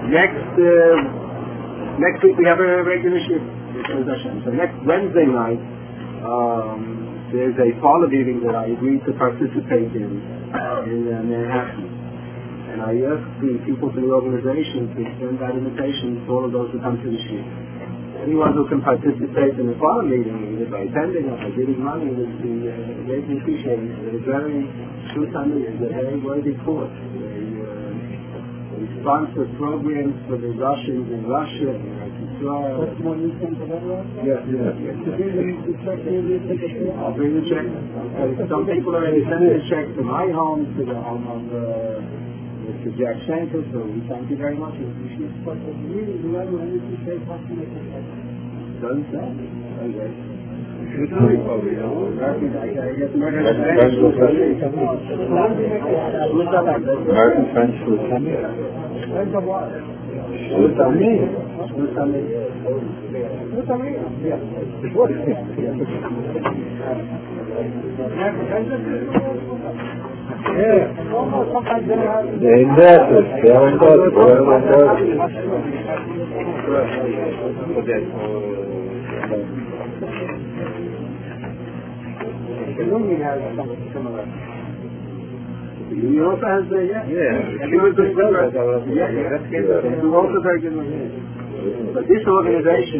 Next week we have a regular shift. So next Wednesday night, there's a parlor meeting that I agreed to participate in Manhattan. And I asked the people from the organization to send that invitation to all of those who come to the shift. Anyone who can participate in the parlor meeting, either by attending or by giving money, would be greatly appreciated. They're very true family, is a very worthy cause. They sponsor programs for the Russians in Russia and Israel. What's more you send to that, right? Yes. I'll bring the check. Some people already sent a check to my home, to the home of Mr. Jack Shanker, so we thank you very much. We appreciate it. But really, whoever anything says, how can they say? Doesn't say. Okay. American French lieutenant. He also has the, he was the brother. He also very good. But this organization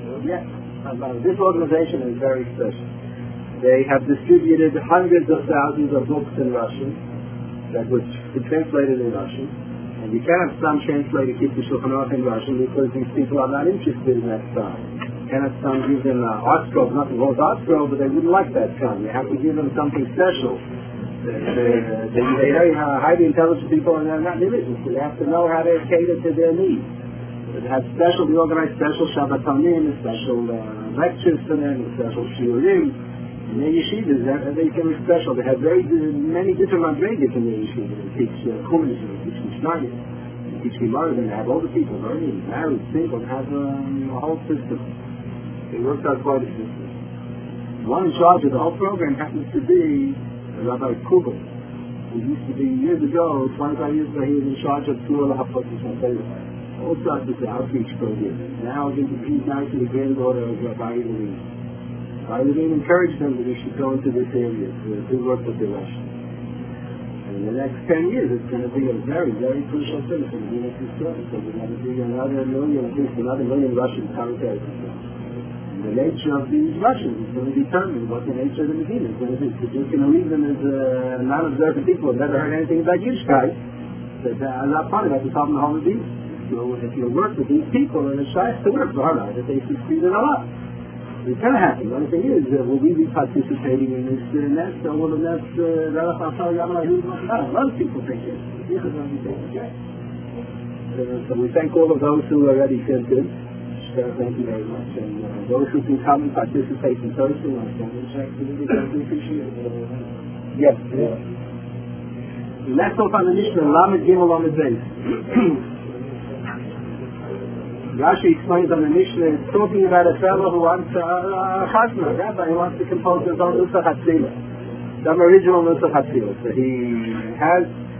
is very special. They have distributed hundreds of thousands of books in Russian that was translated in Russian. And you cannot some translate a Kippur Shulchan Aruch in Russian because these people are not interested in that style. Cannot some give them art scroll, nothing wrong with art scroll, but they wouldn't like that kind. You have to give them something special. They're very highly intelligent people and they're not religious, so you have to know how to cater to their needs. They organize special Shabbatonim, special lectures for them, special shiurim. In the yeshivas, they can be special. They have many different madrigas in the yeshiva. They teach Chumash, they teach Mishnah, they teach Gemara, they have all the people, married, single, they have a whole system. They worked out quite a system. One in charge of the whole program happens to be Rabbi Kubel, who used to be years ago, 25 years ago, he was in charge of Tzur HaPotis HaTorah. Also started the outreach program. Now he's married to the granddaughter of Rabbi Levine. Rabbi Levine encouraged them that they should go into this area to work with the Russians. And in the next 10 years, it's going to be a very, very crucial thing for the United States. So there's going to be another million Russians coming to Israel. The nature of these Russians is going to determine what the nature of the Medina is going to be. If you're going to leave them as non-observant people who have never heard anything about Yiddishkeit, I'm not part of that. It's all in the whole Medina. So if you work with these people, and it's nice to work for Allah, that they succeed in Allah. It's going to happen. The only thing is, will we be participating in this nest, or will the nest, a lot of people think it. So we thank all of those who already sent in. Thank you very much. And those who can come and participate in person, I we appreciate it. Yes. Let's off on the Mishnah, Lamed Gimel on the base. Rashi explains on the Mishnah, it's talking about a fellow who wants a chasna, a rabbi who wants to compose his own Nusach Hatzila, some original Nusach Hatzila. So he has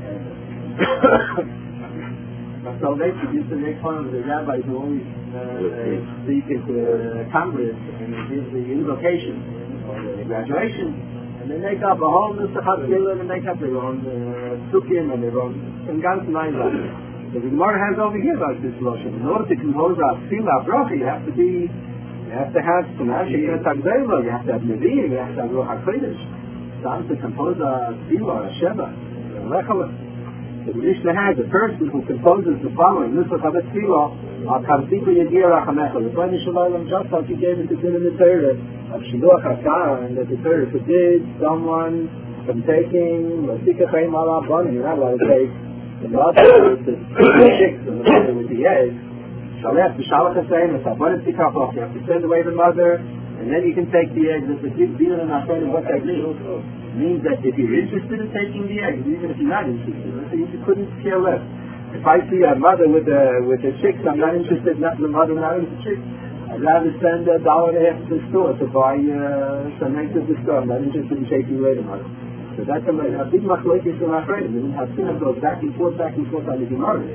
so basically used to make fun of the rabbis who always speak at the Congress and give the invocation or the graduation, and they make up a whole Nusach Hatzila and they make up their own Sukkim and their own Ganz Neinlein. So the Gemara has over here about this Lashon. In order to compose a Tefillah bracha, you have to have some Ashik Tagzela, you have to have Nevi'im, you have to have Ruach HaKodesh. Time to compose a Tefillah, a Sheva, a Lechala. The Mishnah has a person who composes the following Nusach HaTefillah, Al-Kamsiku Yedir HaChamecha, the Bnei Shalom, just like he gave it to in the Torah, of Shiluach HaSara, and that the Torah forbid someone from taking Masika Chaim Ala Bani. You're not allowed to take the mother with the chicks and the mother with the eggs. Shalech, the Shalach HaSeim, the Sabbanet Tikach, you have to send away the mother, and then you can take the eggs. If it's Dina and Hashem, what that means that if you're interested in taking the eggs, even if you're not interested, you couldn't care less. If I see a mother with the chicks, I'm not interested, not the mother, not with the chicks. I'd rather spend $1.50 to the store to buy some eggs at the store. I'm not interested in taking away the mother. So that's a big machlokes in our friends. And Hasina goes back and forth on the Gemara.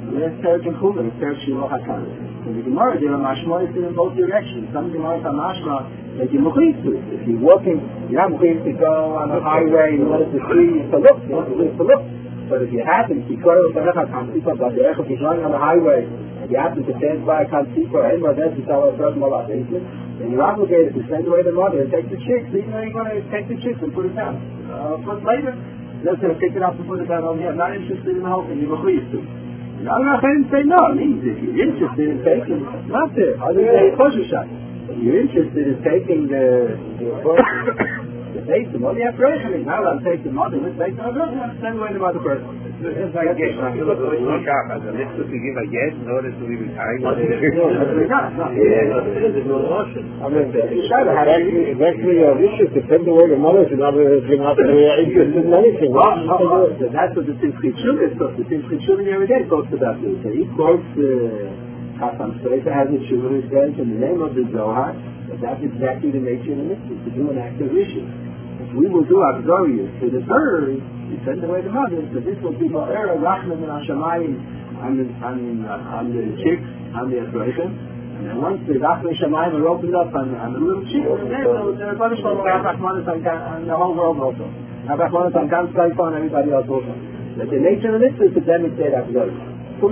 There's Terek and Chulin, there's Terek Shiloh HaKadosh. In the Gemara, there are mashmois in both directions. Some Gemara are mashma that you're mechuyev to it. If you're walking, you're not mechuyev to go on the highway and let the tree to look. You want to look. But if you happen to go to the Kansifa, but if you're going on the highway and you happen to pass by a Kansifa or anywhere else to tell a person about it, then you're obligated to send away the mother and take the chicks. Even though you're going to take the chicks and put it down. But later, they're going to pick it up and put it down over here. I'm not interested in the whole thing. You're mechuyev to it. I'm not going to say no. It means if you're interested in taking, not there. Other than kosher shot. If you're interested in taking the basin, well, you have to reckon it. Now I'll take the mother, let's take the mother, send away the mother first. It's like a yes. You look at the list to give a yes in order to leave it high. No, there's no option. I mean, it's actually an issue to send away the mother to not interested in anything. That's what the Simchit Shul is. The Simchit Shul every day goes to that. So he quotes Chasam Sofer has a Shul who says in the name of the Zohar that that's exactly the nature of the mitzvah, to do an act of rishus. If we will do Avzorius to the birds, we send away the mothers, so this will be Ma'era Rachman and Hashemayim on the chicks, on the Afroikim. And then once the Rachman Shemayim are opened up on the little chicks, they're punished for Rachmanis on the whole world also. Rachmanis on Gan Saifa and everybody else also. But the nature of the mitzvah is to demonstrate Avzorius. The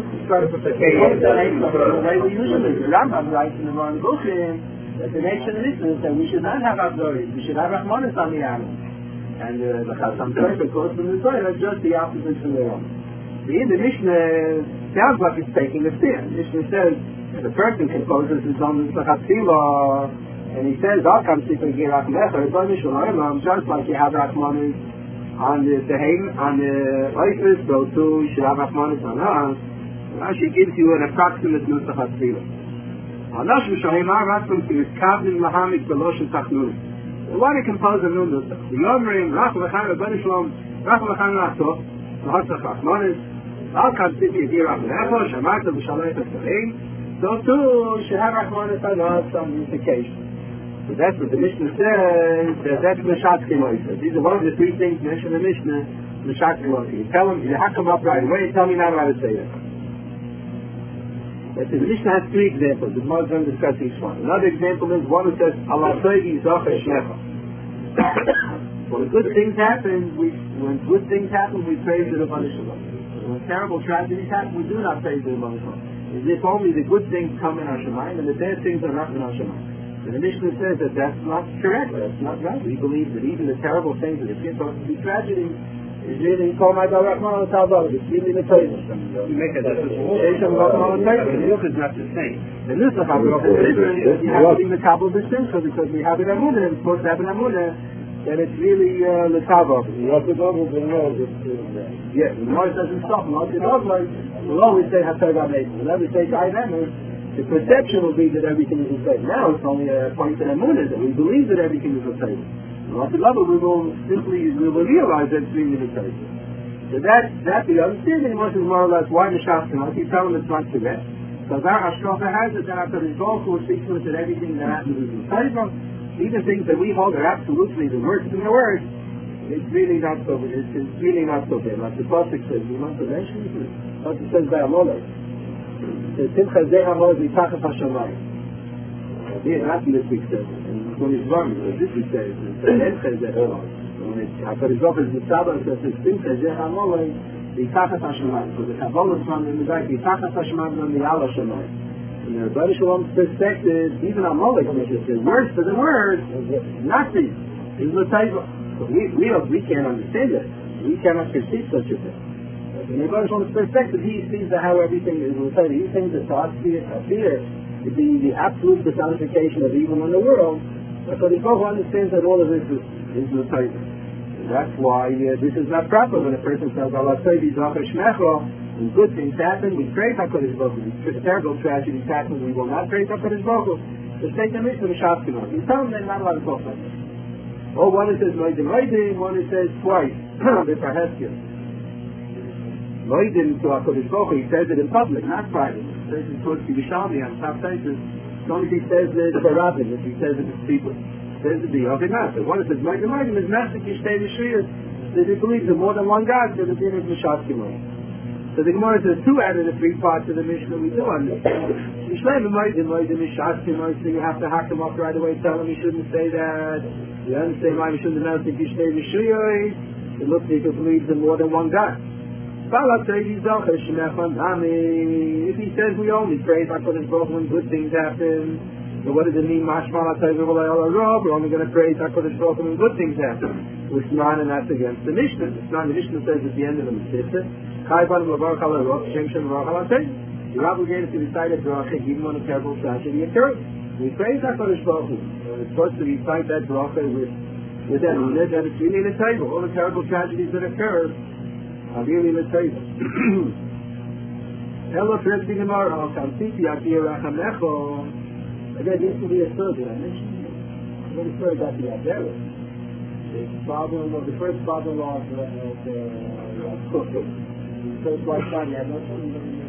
way we usually do, Rambam writes in the Moran Buchim that the nature of this is that we should not have Avzoris, we should have Rachmanis on the animal. And the Chasam Sofer quotes from the Torah just the opposite from their own. The Mishnah sounds like it's taking a stand. The Mishnah says that a person composes his own Mitzvah and he says, I'll come see for Girach Mecher, just like you have Rachmanis on the Tehim, on the Oifis, so too you should have Rachmanis on us. Rashi gives you an approximate Nusach HaTfilah. Anash Mishohimah Ratzum is Kavnin Lahamik Beloshin Tachnun. They want to compose a new Nusach. The Yomrim, Rach V'chan Rabban Shalom, Rach V'chan Rachtoh, V'hatzach Rachmanis, Al Kansifi Yirach V'necho, Shamarta V'shalei V'sarei, so too you should have Rachmanis on us on this occasion. So that's what the Mishnah says, that's Meshat Kimoisa. These are one of the three things mentioned in the Mishnah, Meshat Kimoisa. You tell them, you hack them up right away, tell me now how to say that. The Mishnah has three examples. The Gemara is going to discuss each one. Another example is one who says, Allah Soigi Zocher Shnecha. When good things happen, we praise the Rebbeinu Shalom. When terrible tragedies happen, we do not praise the Rebbeinu Shalom. As if only the good things come in our Shemayim and the bad things are not in our Shemayim. And the Mishnah says that that's not correct. That's not right. We believe that even the terrible things that are supposed to be tragedies is really called my Rahman al-Ta'ala. It's really the Torah. You make a differentiation about the Nusach is not the same. The Nusach is you have to be the Kabbalah B'Simcha because we have it Amunah, and supposed to have an Amunah, then it's really the Kabbalah. Yeah, the Mars doesn't stop. We'll always say HaTorah B'Simcha. Whenever we say Kaivemer, the perception will be that everything is the same. Now it's only a point of Amunah that we believe that everything is the same. At the level we will realize that it's really the case. So that the understanding was more or less why the Shastan. If you tell them it's not correct, because our Hashkafa has it that after the Zohar speaks to us that everything that happens is the same. Even things that we hold are absolutely the worst in the world, it's really not so. It's really not so bad. Like the Pasuk says, we want to mention it. What it says by Amalek. The Simcha Zeh Amalek V'Tachas Hashamayim. Yeah, that's this week says. When it's wrong, this week says, when it's HaKadosh is the Sabbath, it says, Simcha Zeh Amalek V'Tachas Hashamayim. So the Kabbalah is from the Mizrach, V'Tachas Hashamayim and the Allah Hashamayim. In the Rebbeinu Shalom's perspective, even Amalek, which is the worst of the worst, nothing. He's the Taiva. So we can't understand it. We cannot perceive such a thing. In the Rebbeinu Shalom's perspective, he sees how everything is the Taiva. He thinks that thoughts fear the absolute personification of evil in the world, but he understands that all of this is the Taiva. That's why this is not proper when a person says, Allah Taiva Zocher Shnecha, when good things happen, we praise HaKadosh Baruch Hu. When terrible tragedies happen, we will not praise HaKadosh Baruch Hu. Just take them into the Shaskinah. You tell them they're not allowed to talk like that. Or one it says Moedim, one it says twice, B'Far Heskir. Moedim to HaKadosh Baruch Hu, he says it in public, not private. He says it towards the Yishalmi on top places. As long as he says it for Rabbin, if he says it to people. He says it to the Yochid Master. One it says Moedim is Master Kishtei Yishrias. They believe that more than one God, so the din is Mishaskinah. So the Gemara says 2 out of the 3 parts of the Mishnah we do understand. You have to hack him off right away, tell him he shouldn't say that. You understand why he shouldn't announce if you stay with Shuyos. It looks like he believes in more than one God. If he says we only praise HaKadosh Baruch Hu when good things happen, so what does it mean? We're only going to praise HaKadosh Baruch Hu when good things happen. Which not, and that's against the Mishnah. It's not, the Mishnah says at the end of the Mishnah, you're obligated to recite a bracha even when a terrible tragedy occurs. We praise HaKadosh Baruch Hu. We're supposed to recite that bracha with that unit that it's really in the table. All the terrible tragedies that occur are really in the table. Hello, first thing tomorrow. Again, this will be a third dimension. I'm going to refer that to the Adara. The first father-in-law of Cook. The first lifetime, he had no children.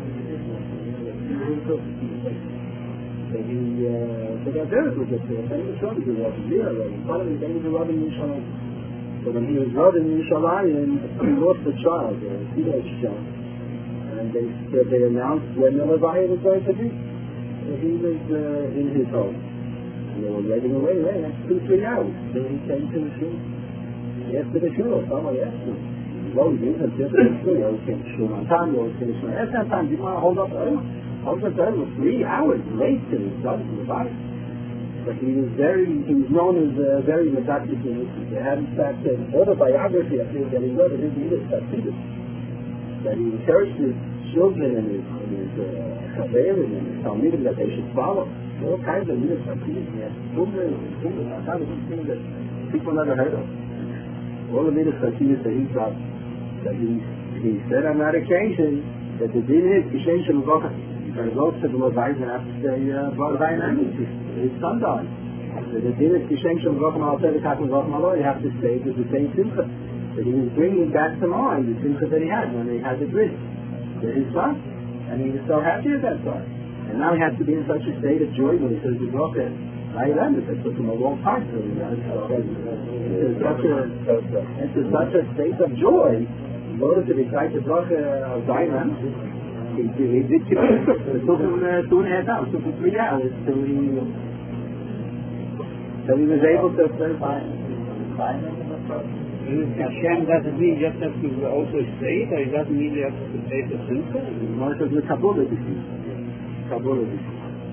So the Adara was just there. Then he was trying to do what he did already. Finally, then he was rubbing Yushalayim. So when he was rubbing Yushalayim, he lost a child, a teenage child. And they announced when the Leviah was going to be. He was in his home. And they were waiting away, that's 2-3 hours. Then he came to the shul. He asked for the shul, someone asked him. Well, he didn't have to shul. You always came to shul on time, you always came to shul. At that time, you want to hold up early. Hold up early 3 hours late to his son, to the body. But he was known as very medactic. They had in fact an autobiography, I think, that he wrote in his Yiddish Hasidus. That he encouraged his children and his Chaverim and his Talmidim that they should follow. All kinds of Yiddish Hasidus. He had kind of things that people never heard of. All the Yiddish Hasidus that he got, that he said on that occasion that the din is Kishen Shem Gocha. When he goes to the Leviah, he has to say Leviah his son died. So the din is Kishen Shem Gocha Mal Tzedek HaKadosh Baruch Hu. You have to say there's the same simcha. That he was bringing back to mind the simcha that he had when he had the bridge to his son. And he was so happy at that time. And now he has to be in such a state of joy when he says the bracha. It took him a long time to into such a state of joy in order to recite the bracha of Dayan. He did keep it. It took him 2.5 hours. It took him 3 hours till he was able to certify. Hashem doesn't mean you just have to also say it, or it doesn't mean you have to say the simple? No, it was Kabbalah disease. Kabbalah disease.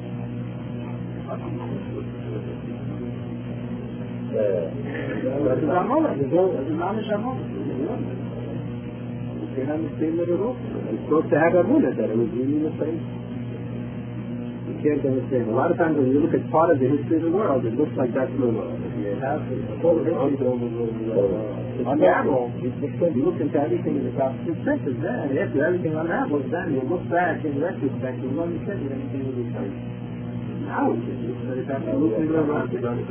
That's a Amola. That's a Mamish Amola. You can't understand it at all. You're supposed to have Amola that it was really the same. You can't understand. A lot of times when you look at part of the history of the world, it looks like that's the world. You have the whole history unravel. You look into everything in the Gospel scriptures, then after everything unravels, then you look back in retrospect and you understand that everything will be changed. Now it's absolutely irrelevant.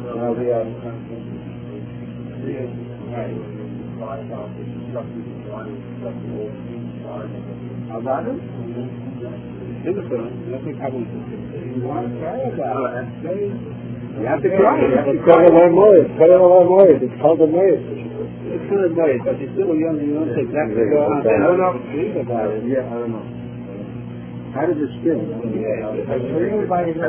How about it? You have to cry. It's called a Moed. It's called a Moed. It's still a Moed, but you're still young and you don't say exactly what I don't know. Yeah, I don't know. How does it feel? Even by a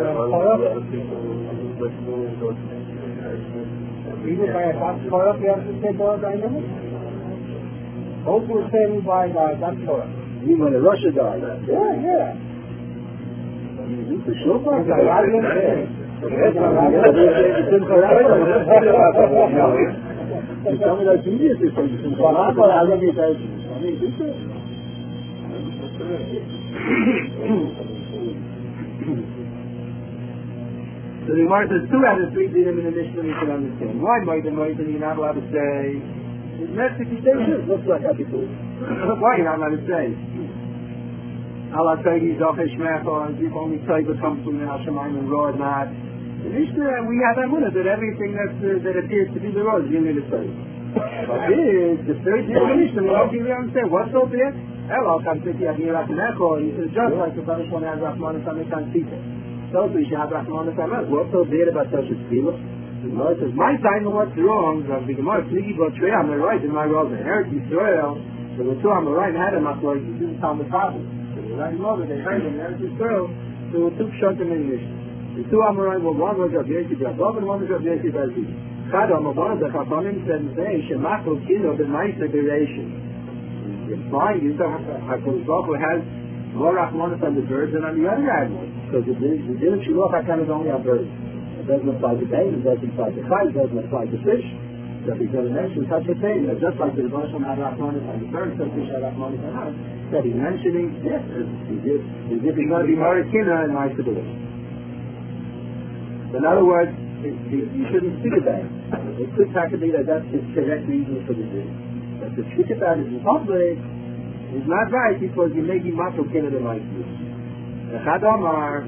Torah, you have to say Torah dynamic? Both were saying by that Torah. You mean when Russia died? Yeah. You for sure? You tell me that's easier to say. So the Gemara says 2 out of 3 dinim in the Mishnah you can understand. Why you're not allowed to say looks like happy food. Why you're not allowed to say Allah Taygi Zochesh Mecha and if only Tayga comes from the Hashemayim and Rod not. The Mishnah, we have that munah that everything that appears to be the Rod is really the Tayga. But this, the third din of the Mishnah, we don't really understand what's so big. Hello, come sit here, Mecha, and you said just like the Baruch one has Rahman and Samekan Sita. So we should have Rahman and Samekan. What's so big about such a tefillah? The Gemara says, my time and what's wrong, the Gemara, I'm right in my role, the Eretz Yisrael, So the two Amoraim had a machlokes in Talmud Bavli. So the Rav Mother, they heard him, there's this girl, so the two pshatim in English. The two Amoraim were one was Rav Yosef Yaakov and one was Rav Yosef Elzi. Chadam, one of the Chachamim said, Shemachol Kilo b'Maisa Bereishim. It's fine, you know, HaKadosh Baruch Hu has more Rachmanis on the birds than on the other animals. Because the din of Shiloh HaKadosh is only on birds. It doesn't apply to babies, it doesn't apply to chai, it doesn't apply to fish. So he's going to mention such a thing, just like the Rosh had Rachmanis on the birds, so fish had Rachmanis on us. That he's mentioning, yes, as if he's going to be more kina and nice to do it. In other words, you shouldn't speak about it. It could be that that's his correct reason for the din. But to speak about it in public is not right because you may be matzah kina the like you. The Chad Omar,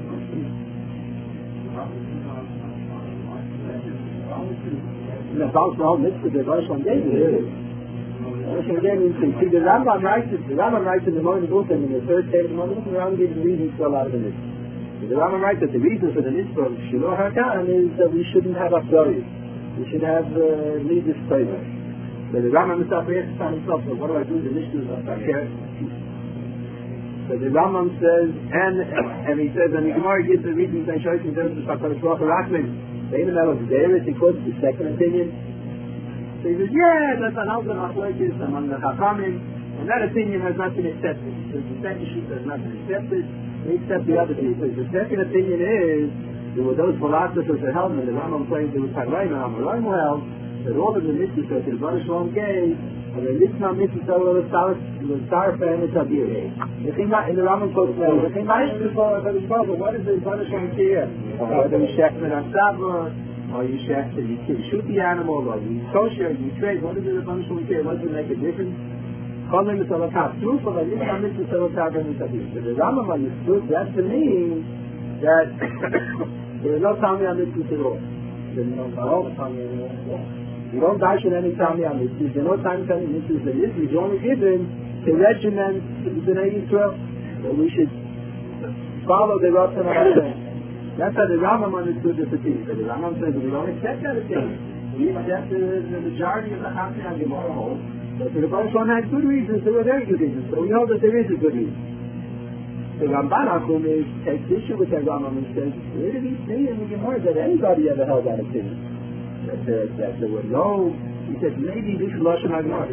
the Baal Mitzvah, the Rosh Hashanah, see, the Rambam writes in the Morning Bulletin, in the third page of the Morning Bulletin, the Rambam gives the reasons for a lot of the mitzvah. The Rambam writes that the reason for the mitzvah of Shiloh HaKadosh is that we shouldn't have Akdori. We should have leaders favor. So the Rambam himself asks himself, so what do I do with the mitzvahs of Akdori? So the Rambam says, and he says, and the Gemara gives the reasons and shows him to HaKadosh Baruch Hu Rachman. The Einim of Zeres, he quotes the second opinion. So he says, yeah, that's an Alban Machlokes among the Chachamim, and that opinion has not been accepted. So the second sheet has not been accepted, we accept the other two. So the second opinion is, there were those philosophers that held, and the Rambam claims there was Taglaim and Amoraim who held, that all of the mitzvahs that the Baruch Shalom gave, and the mitzvah mitzvah was Sarfa and Tabir. In the Rambam quotes now, what is the Baruch Shalom here? Whether you shech with Asabra, or you shech to shoot the animal, or you kosher, you trade, what is it the Baruch Shalom here? What does it make a difference? Calling the Salakah true for the mitzvah mitzvah Salakah and Tabir. So the Rambam understood that to mean that there is no Tami on mitzvahs at all. There is no Tami on mitzvahs. You don't dash at any time on mitzvahs. There are no time on mitzvahs. The mitzvah is only given to regiment the Bnei Yisrael. So we should follow the Ratzon of Hashem. That's how the Rambam understood this opinion. So the Rambam says we don't accept that opinion. We accept the majority of the Hafni and Gemara hold. But the Baruch Shalom had good reasons. There were very good reasons. So we know that there is a good reason. The Ramban Akum takes issue with that Rambam and says, where did he see in the Gemara that anybody ever held that opinion? That there were no, he said, maybe this Lashon HaGemara.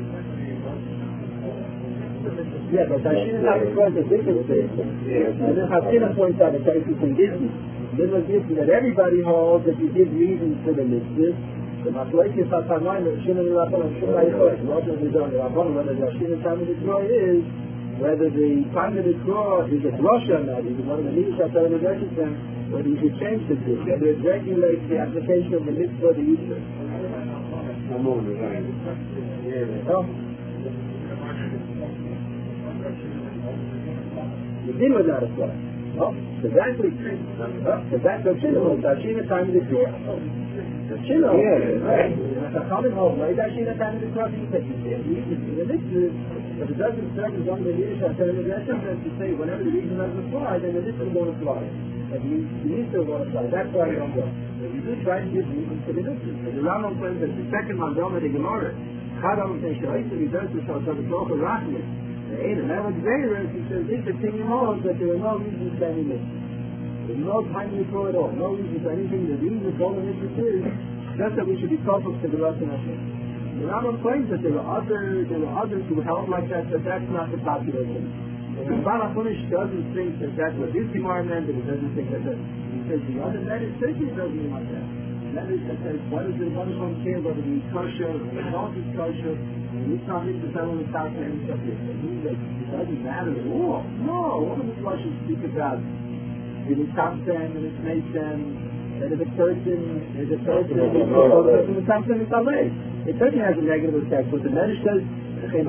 Yeah, but Hashem is not a different thing. And then Hashem points out a case in Disney. Little Disney that everybody holds that you give reasons for the mitzvah. The Machlokes HaTanaim, the Shimon and Rabban, and Shimon HaYichot, whether the Hashem is time of the Torah is, whether the time of the Torah is a drasha or not, is one of the leaders that are in the register, whether you should change the mitzvah, whether it regulates the application of the mitzvah of the user. The din was not applied. So that's what the Shiloh, the Shina time of the Torah. The Shiloh, the common home, right? The Shina time of the Torah, you say, the mitzvah, but it doesn't serve as one of the leadership to say whenever the reason doesn't apply, then the mitzvah won't apply. And the mitzvah won't apply. That's why you don't go. But you do try to give reasons to the mitzvah. So the Rambam claims that the second mandam of the Gemara, Chadam says, Sha'isa Vidersa Sha'asa V'Tocha Rachmis. The Einim Melech Zeirus, he says, this opinion holds that there are no reasons for any mitzvah. There's no time in the Torah at all. No reason for anything. The reason for all the mitzvah is just that we should be focused to the Ratzon Hashem. The Rambam claims that there were others who held like that, but that's not the popular thing. The Ramban Achunish doesn't think that that's what this Gemara meant, and he doesn't think that he says the other legislation doesn't mean like that. That is, that says, what does the Baruch Shalom care whether we eat kosher, or we don't eat kosher, and we can't eat the fellow in South and stuff like that. It doesn't matter at all. No, what does the Russians speak about? It is Samson, and it's Mason, that if a person is a person, it's Samson, it's Alei. It certainly has a negative effect, but the Medrash says, it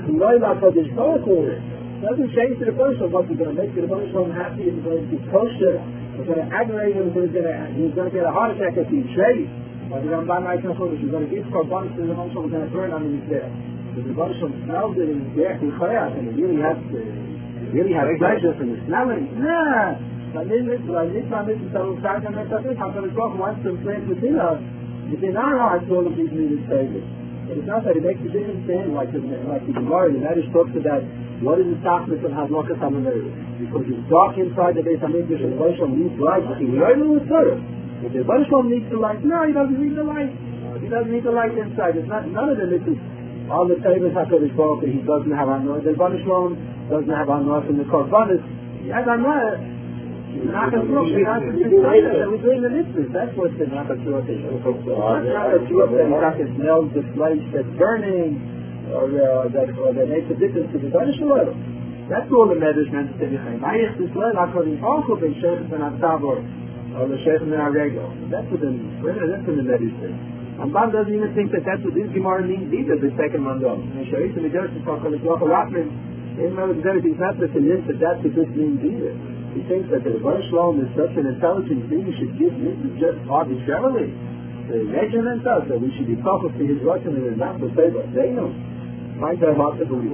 doesn't change to the person what we're going to make the person happy, it's going to be kosher, it's going to aggravate him, he's going to get a heart attack if he's straight. But the Ramban writes on Kodesh, he's going to give korbanos to the Moshe, we're going to burn on him there. But the Moshe smells it and he's there, and he really has pleasure from the smelling. Nah! But this wants to plant within us, within our hearts, all of these needed favors. But it's not that it makes a difference to him, like the Gemara, the Medrash talks about what is the softness of Hadlakas HaMenorah. Because it's dark inside the Beis HaMikdash and the Baruch Shalom needs light, but the if the Baruch Shalom needs the light, no, he doesn't need the light. He doesn't need the light inside. It's not, none of them is all the tables HaKadosh Baruch Hu, he doesn't have Anoah. The Baruch Shalom doesn't have Anoah in the Korbanos. He has Anoah. Not a look, we have to decide that we're doing the mitzvahs. That's what's the Nakasur is. Not Nakasur that Nakasur smells the flesh that's burning, or that makes a difference to the Baruch Shalom. That's all the Medrash meant to say. Mayach Yisrael HaKadosh Baruch Hu ben Shechem ben Atzavor, or the Shechem ben Arego. That's what the Medrash says. Rambam doesn't even think that that's what this Gemara means either, the second mandam. He's not so convinced that that's what this means either. He thinks that the Baruch Shalom is such an intelligent being, he should give mitzvahs just arbitrarily. The measurement does that we should be focused to his Russian and not to say what they know. Find that hard to believe.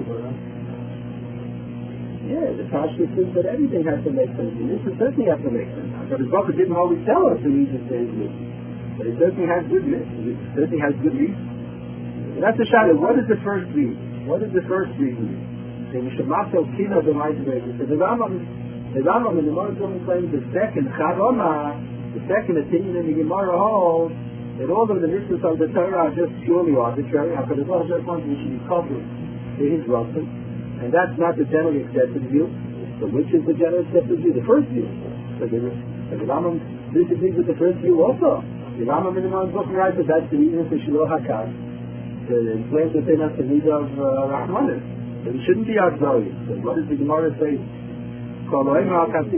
Yeah, the Tashma thinks that everything has to make sense. And this certainly has to make sense. But his Baruch didn't always tell us to read the same mitzvah. But it certainly has good mitzvahs. It certainly has good reason. And that's the shadow. What is the first reason? What is the first reason? We should not so keen of the mighty basis. So the Rambam in the Gemara claims the second Charoma, the second opinion in the Gemara holds that all of the mitzvahs of the Torah are just purely arbitrary. HaKadosh Baruch Hu just wants we should be coupled to his Ratzon, and that's not the generally accepted view. So which is the generally accepted view? The first view. So the Rambam disagrees with the first view also. The Rambam in the Gemara book writes that that's the reason for Shiloh HaKadosh. It claims within us the need of Rahmanis. But it shouldn't be auxiliary. So what does the Gemara say? It's not the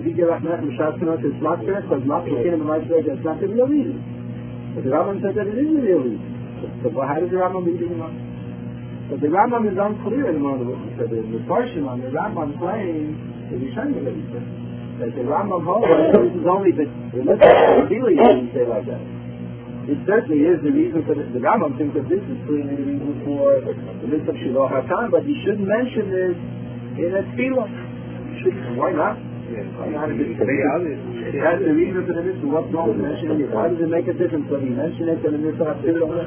real reason. But the Rambam said that it is the real reason. So how does the Rambam read the Gemara? But the Rambam is unclear in the moment. So the portion on the Rambam claims that we shouldn't have anything. That the Rambam holds this is only the really didn't say like that. It certainly is the reason for the Rambam thinks that this is clearly the reason for the mitzvah of Shiloh HaKan, but he shouldn't mention this in a tefillah. Why not? Why not? It has the reason for the mitzvah. What's wrong with mentioning it? Why does it make a difference when you mention it and the mitzvah of tefillah?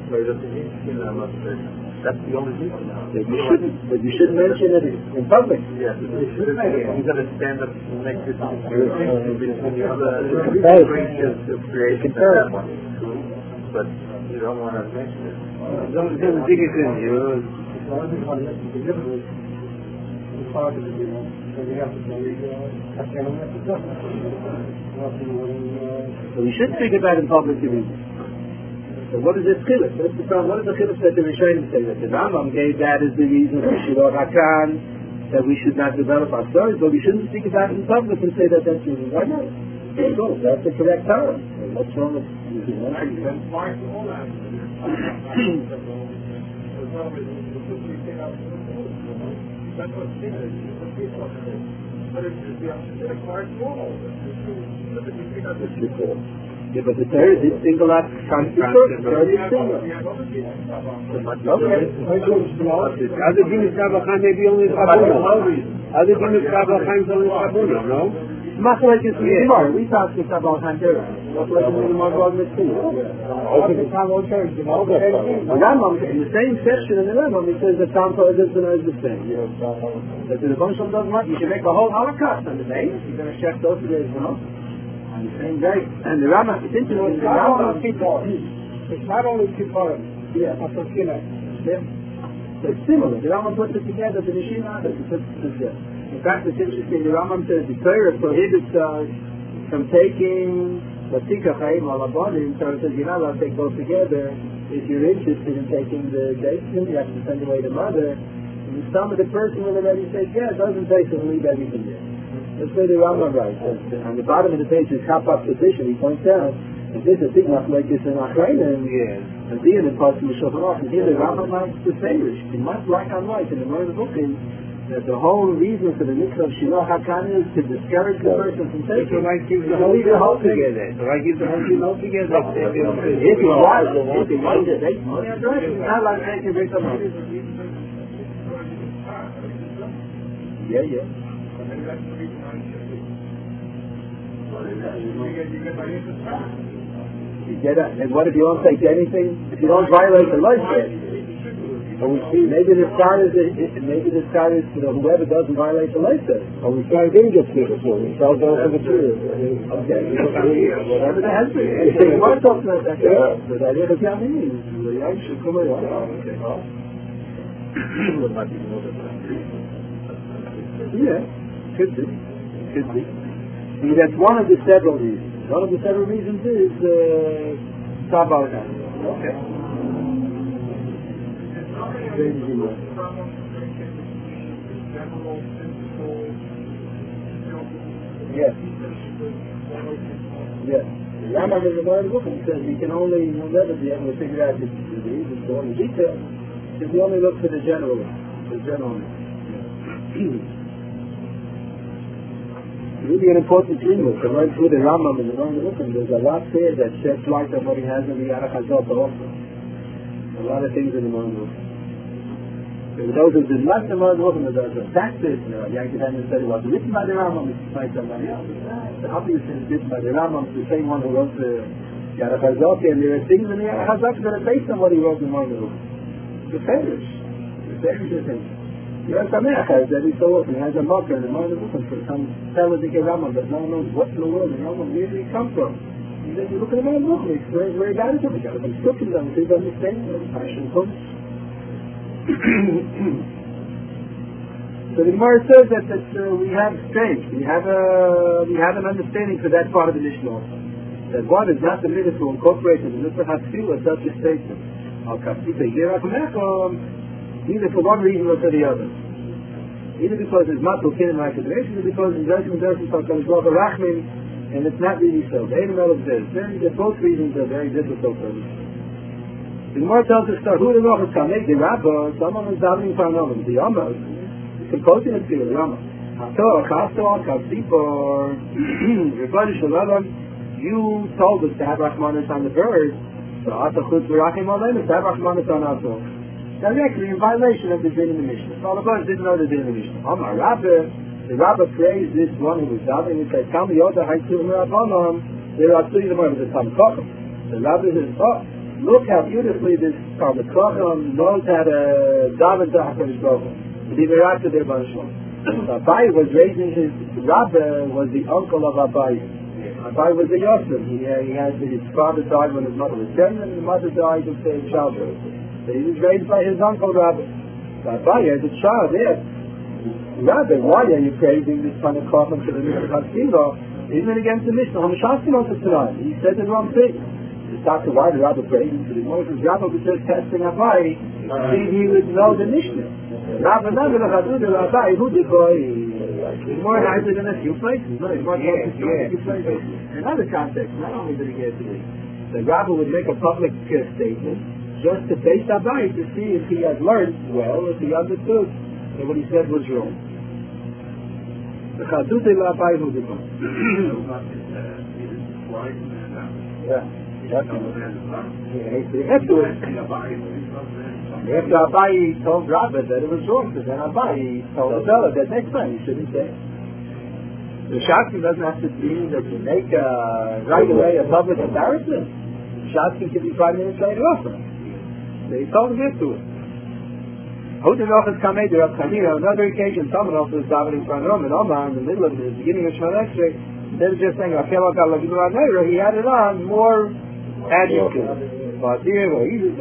That's the only reason. But you shouldn't mention it in public. Yes, you shouldn't. You've got to stand up and make this distinction between the other creations of creation and that one. But you don't want to mention it. Don't dig it in, you know. So we should speak about it in public reason. So what is this chiluk? What is the chiluk that the Rishonim say? That the Rambam gave that as the reason for Shiloh HaKan, that we should not develop our stories, but we shouldn't speak about it in public and say that that's the reason. Why not? So that's the correct term. What's wrong with Yeah, but the third is single out constitution. Third is single. Okay. Other Guinness Kabbalah may be only Chabuna. Other Guinness Kabbalah is only Chabuna, no? Machlek is Gemara. We talked to Kabbalah Handera. Machlek is Gemara God Mitzvah. The Rambam, in the same section in the Rambam, it says that Tam Torah is the same. That the Rebbeinu Shalom doesn't want, you can make a whole Holocaust on the day. You're going to check those days, you know? On the same day. And the Rambam, it's interesting, the Rambam, it's not only two parts. Yeah. Yeah. So it's similar. The Rambam puts it together, the Mishnah, it puts it together. In fact, it's interesting, the Rambam says the Torah prohibits us from taking Batika Chaim al Abonim, so it says you're not allowed to take both together. If you're interested in taking the Jason, you have to send away the mother. And some of the person will already say, yeah, it doesn't take, so leave everything there. That's where the Rambam writes. On the bottom of the page is Kappa's position. He points out that this is a big machlekes in Achrayim, and being in parts of the Shulchan Aruch. And here the Rambam likes to distinguish. He must like on light in the Morning Booking that the whole reason for the mitzvah of Shiloh HaKan is to discourage the person from taking. So I give the whole whole together. So I give the whole together. If he was to take money, it's not like taking big money. Yeah. You get it. And what if you don't take anything? If you don't violate the life, Maybe the start is whoever doesn't violate the later. Or we try didn't get through the floor. We fell down for the tree. Okay. Whatever the answer is. They weren't talking about that. But I didn't have any. I should come away. Okay. Yeah. Could be. See, that's one of the several reasons. One of the several reasons is Sabbath. Okay. Yes. The Rambam is a very book and says you'll never be able to figure out this disease and so on in detail if you only look for the general. Really an important thing was to run through the Rambam and the book, and there's a lot there that sheds light on what he has in the Yarach Hazot also. A lot of things in the Morning. For those who did not the Morning, there's a taxes, Yankee Daniel said it was written by the Rambam, it's by somebody else. The obvious is written by the Rambam, the same one who wrote the Yarach Hazot, and there are things in the Yarach Hazot that are based on what he wrote in the Morning. The Farish thing. You have some Echad that he so often has a mocker in the Morning for some talented Rambam that no one knows what in the world the Rambam really comes from. And then you look at the Morning book, it's where he got it from. He got it from Sukkim, and he doesn't understand where the passion comes. So the Gemara says that we have strength, we have an understanding for that part of the Mishnah. That one is not the minute to incorporate in the Mitzvah Hatfilah such a statement. Either for one reason or for the other. Either because it's not looking in my federation, or because it's just Rachmin, and it's not really so. Both reasons are very difficult for us. The Gemara tells us that who the Rosh Hashanah, the Rabbah, someone is davening for another. The Yama, it's a quoting of the Yama. You told us to have Rachmanis on the bird, so Atachut V'Rachim Aleinu, to have Rachmanis on us. Directly in violation of the din in the Mishnah. So all of us didn't know the din in the Mishnah. Amar Rabbah, the Rabbah praised this one who was davening and said, "Tell me, Yoda Haitzul Merabanon, there are three of them over the Talmud Chacham." The Rabbah says, "Oh, look how beautifully this Talmud Chacham knows how to daven to HaKadosh Baruch Hu. To be after their Banshon." Abai was raising his Rabbah was the uncle of Abai. Abai was a Yosef. He had his father died when his mother was pregnant, and his mother died of childbirth. So he was raised by his uncle Rabbi. Abai as a child, yes. Rabbi, why are you praising this kind of coffin to the Mishnah Hatfilah? Isn't it against the Mishnah? He said the wrong thing. It's not why the Rabbi praising to the Moses. Rabbi was just testing Abai, he would know the Mishnah. Rabbi never had the Abai, who did he's more nicer than a few places. No, he's more nicer than a few places. In other contexts, not only did he get to this, the Rabbi would make a public statement just to face Abai to see if he had learned well, if he understood that what he said was wrong. The Chadute Abai who did After Abai told Rabbi that it was wrong, so then Abai told the fellow that next time he shouldn't say. The Shakti doesn't have to mean that you make right away a public embarrassment. Shakti can be 5 minutes later also. They told him to it. On another occasion, someone else was davening for an Roman Omar in the middle of the beginning of Shemon Esrei. Instead of just saying, he added on more adjectives. It's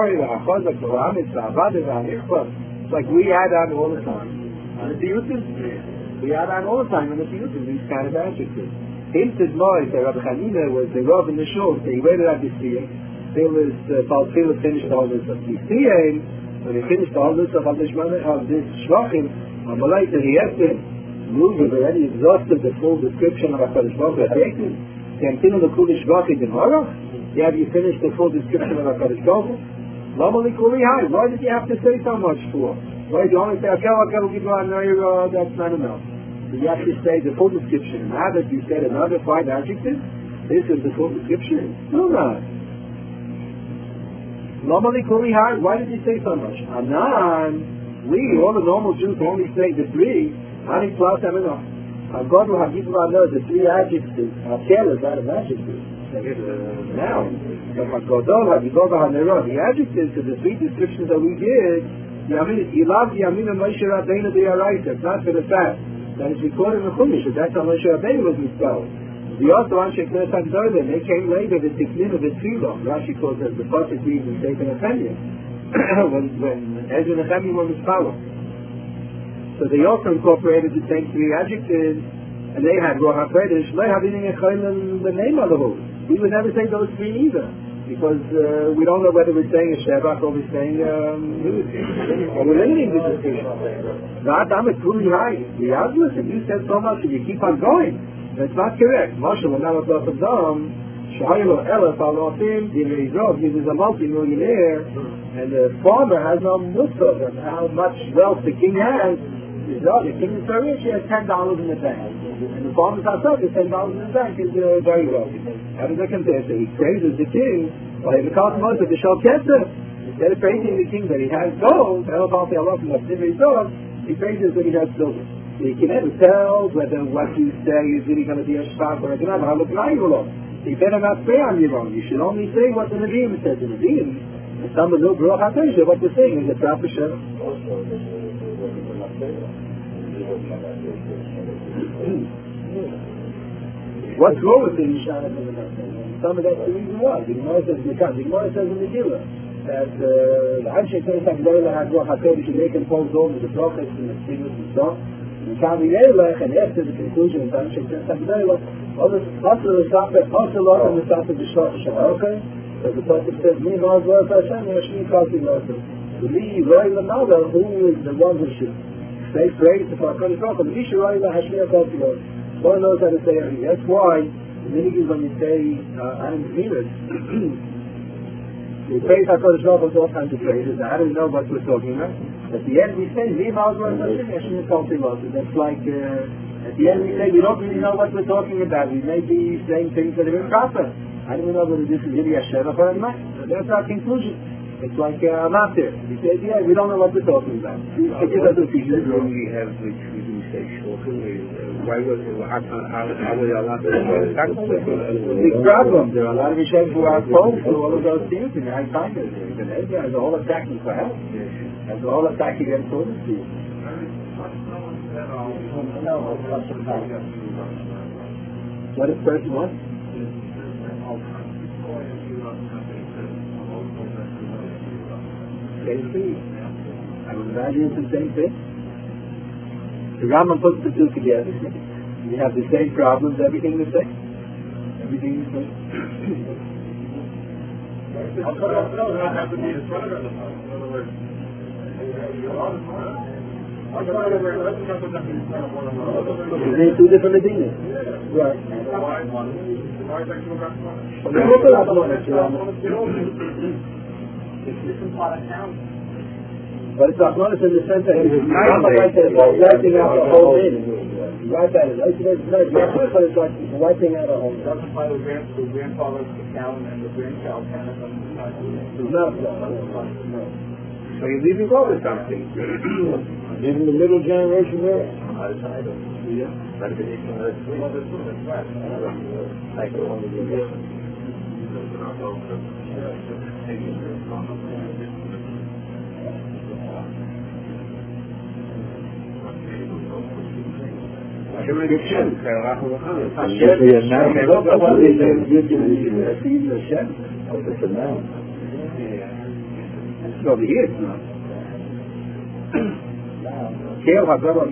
like we add on all the time. And the we add on all the time in the Piyutim, these kind of adjectives. Hinted Moy, the Rabbi Chanina was the Rav in the shul, so he waited at the Siyah. Till his Paltila finished all this of the Siyah. When he finished all this of this Shvachim, Amalai, he had to move, he already exhausted the full description of HaKadosh Baruch Hu. Continue the Kulish Shvachim in Horah. Yeah, you finished the full description of HaKadosh Baruch Hu. Why did you have to say so much for? Why do you only say, that's not enough. So you have to say the full description. Now that you said another 5 adjectives, this is the full description. No, not. Why did you say so much? Anan, we, all the normal Jews, only say the 3. Ani plus enough. Hagodol, Hagibul, the three adjectives. Hakel is not an adjective. Now, but Hagodol, Hagibul, Hanerah, the adjectives are the three descriptions that we did. Ilav Yamin and Moshe Rabbeinu B'Yaraita. It's not for the fact that it's recorded in the Chumash. That's how Moshe Rabbeinu was misspelled. The also Anshe Knesset Hagdolim, they came later, the Tiknin of the Tefillah. Rashi calls it the Pasuk reads in Sefer Nehemiah. when Ezra and Nehemiah were misspelled. So they also incorporated the same three adjectives, and they had Ruach HaKodesh, Lo Havinin Echayim, the name of the whole. We would never say those three either, because we don't know whether we're saying a Shevach or we're saying or we're limiting the decision. Not I'm a truly right. The Yazmus, if you said so much and you keep on going, that's not correct. Moshe will never talk of them. Shahaylo Elef Alofim, the Rizov, he was a multi-millionaire, and the farmer has no mussar of how much wealth the king has. The king is very rich, he has $10 in the bank. And the farmer's outside, the $10 in the bank is very wealthy. How does that compare? So he praises the king, well, he calls most of the Shalketzer. Instead of praising the king that he has gold, he praises that he has silver. So you can never tell whether what you say is really going to be a shvach or a gnava. You better not say on your own. You should only say what the Nevi'im says. The Nevi'im, and some of the Ruach HaKodesh, what they're saying is a proper Shem. What's wrong with the Yishana and the Nefesh? Some of that's the reason why. The Gemara says in the Megillah that the Anshe Knesset Hagdolim had Ruach HaKodesh and they composed all of the prophets and the Tzilut and stuff. And Kami Elech, and after the conclusion of the Anshe Knesset Hagdolim, also the Safed, also Lord and the Safed B'Shach Hashem. Okay? So the Pasuk says, Mi Ma'az Lord Hashem, Yashmi Kasi Lord. To me, Roy Lamada, who is the one who should say praise to HaKadosh Baruch Hu, Misha Roy Hashmi Kasi Lord. One knows how to say everything. That's why, the minhag is when you say, I'm Zmiras, we praise HaKadosh Baruch Hu with all kinds of praises. Now, how do we know what we're talking about? At the end we say, Mi Ma'az Lord Hashem, Yashmi Kasi Lord. That's like, at the end we say, we don't really know what we're talking about. We may be saying things that are improper. I don't know whether this is really a shevach or not. That's our conclusion. It's like a master. We say, yeah, we don't know what we're talking about. When we have which we do say why was how were they allowed to big problem. There are a lot of Yishayim who are opposed to all of those things in high time. They're all attacking for help. They're all attacking against all the things. What is person one? Same thing. I would imagine it's the same thing. The Rambam puts the two together. You have the same problems, everything the same. Everything the same. There's two different Medinas. Right. But it's not notice in the sense that he's wiping out the whole thing. Right, that is. But it's like he's wiping out the whole thing. Doesn't apply to the grandfather's account and the grandchild's account. It's not no. So you're leaving over something. Even the middle generation there. Over here it's not. Kale Hagara.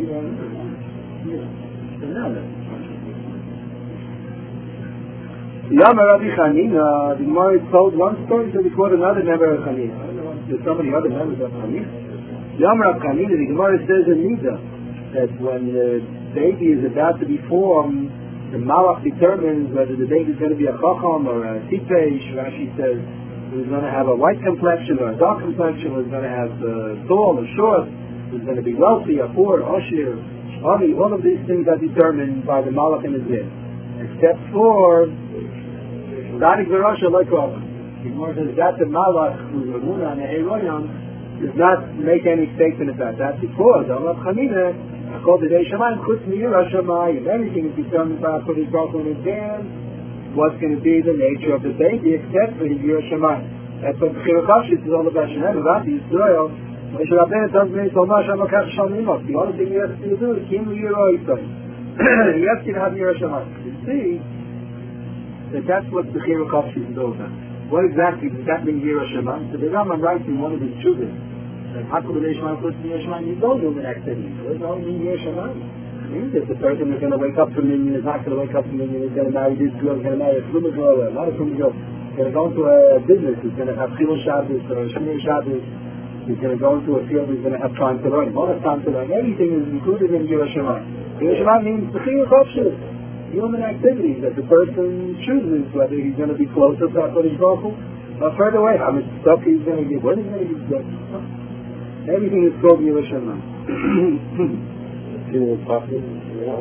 Yama Rabbi Chanina, the Gemara told one story, so we quote another member of Chanina. There's so many other members of Chanina. Yama Rabbi Chanina, the Gemara says in Nida that when the baby is about to be formed, the Malach determines whether the baby is going to be a Chacham or a Tipesh. Rashi says who's going to have a white complexion or a dark complexion, who's going to have tall or short, who's going to be wealthy or poor, Oshir, Shari. All of these things are determined by the Malach and the Zin. Except for Darik Verosha like Rava. The Gemara says that the Malach who's Ramuna and the Heroyam does not make any statement about that because Allah Chanina called the Shamayim Chutz Me'Yira Shamayim. Everything is determined by HaKadosh Baruch Hu in advance. What's going to be the nature of the baby, except for the Yira Shamayim. That's what the Chirur Kavshis is all about. Shem about Yisrael. Moshe Rabbeinu tells me, "So much I'm a Kav Shalmimot." The only thing you have to do is Kim Yira Yisrael. You have to have Yira Shamayim. You see that's what the Chirur Kavshis is all about. What exactly does that mean, Yira Shamayim? So the Rambam writes in one of his children. HaKadosh Baruch Hu Yira Shamayim, you don't do an activity. There's no Yira Shamayim. Means that the person is going to wake up from Minyan, is not going to wake up from Minyan, is going to marry this girl, is going to marry a Flumah girl, not a Flumah girl. He's going to go into a business, he's going to have Chilul Shabbos or Shmir Shabbos, he's going to go into a field, he's going to have time to learn. He won't have time to learn. Everything is included in Yira Shamayim. Yira Shamayim means the Chiyuv Chofshus, human activities that the person chooses, whether he's going to be closer to HaKadosh Baruch Hu or further away, how much stuff he's going to give, when he's going to give stuff. Everything is called Yira Shamayim. It's possible. Yeah,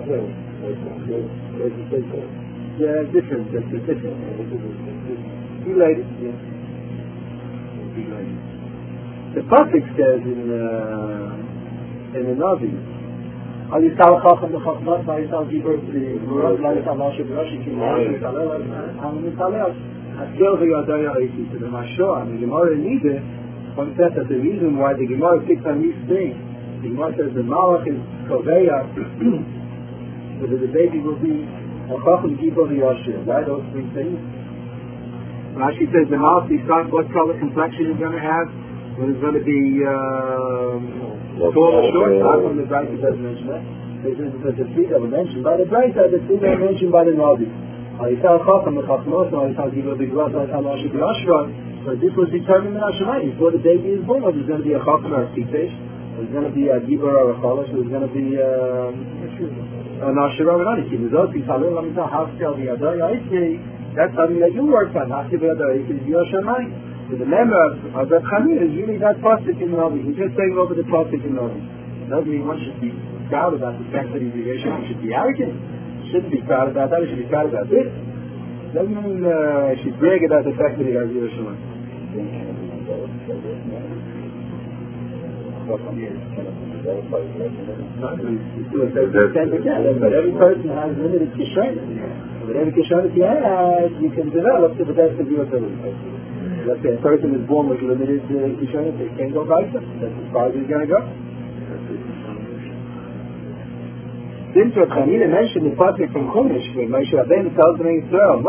different. That's different. Related. Yeah. Related. The Pasuk says in the Navi, "Al Yisal Chacham B'Chachmat, Al Yisal Gibor B'Murad, Al Yisal Moshe B'Roshi, Ki Moshe Yishalel Al Yishalel." Askel V'Yadaya Eisi. So the Mashor and the Gemara Nide points out that the reason why the Gemara picks on these things, the Gemara says the Malach is Koveya, so that the baby will be a Chacham Gibor Yashir. Why those three things? Rashi says the Malach decides what color complexion he's going to have, whether it's going to be tall or short. Not from the Brayta doesn't mention that. There's a three that were mentioned by the Brayta, the three that were mentioned by the Navi. Yisal Chacham B'Chachmot, Yisal Gibor B'Gras, Yisal Moshe B'Yashir. But this was determined in Hashemayim before the baby is born. There's going to be a Chacham or a Tipesh. There's going to be a Gibor or a Chalash. There's going to be an Asherah or an Anikim. That's something that you work on. So the member of that Chanir is really that Pasuk in Navi. He's just saying over the Pasuk in Navi. It doesn't mean one should be proud about the fact that he's a Yeshua. He should be arrogant. He shouldn't be proud about that. He should be proud about this. It doesn't mean he should brag about the fact that he has Yeshua. But every person has limited kishonis. But every kishonis you have, you can develop to the best of your ability. Let's say a person is born with limited kishonis, they can't go by them. That's as far as he's going to go. Since what Chanina mentioned the Pasuk from Chumash, when Moshe Rabbeinu tells them in Israel,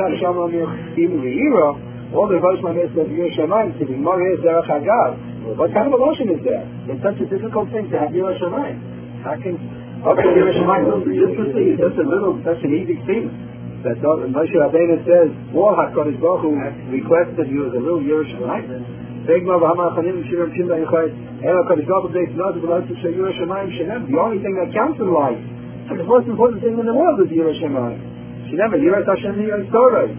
all the Rosh Hashanah says Yira Shamayim to be more Zerach Hagav. What kind of emotion is there? It's such a difficult thing to have Yira Shamayim. How can Yira Shamayim be interesting? It's such an easy thing. That Moshe Rabbeinu says, "War HaKadosh Baruch Hu requested you as a little Yira Shamayim." The only thing that counts in life, and the most important thing in the world is Yira Shamayim. Shinema Yiras Hashem Yira Torah.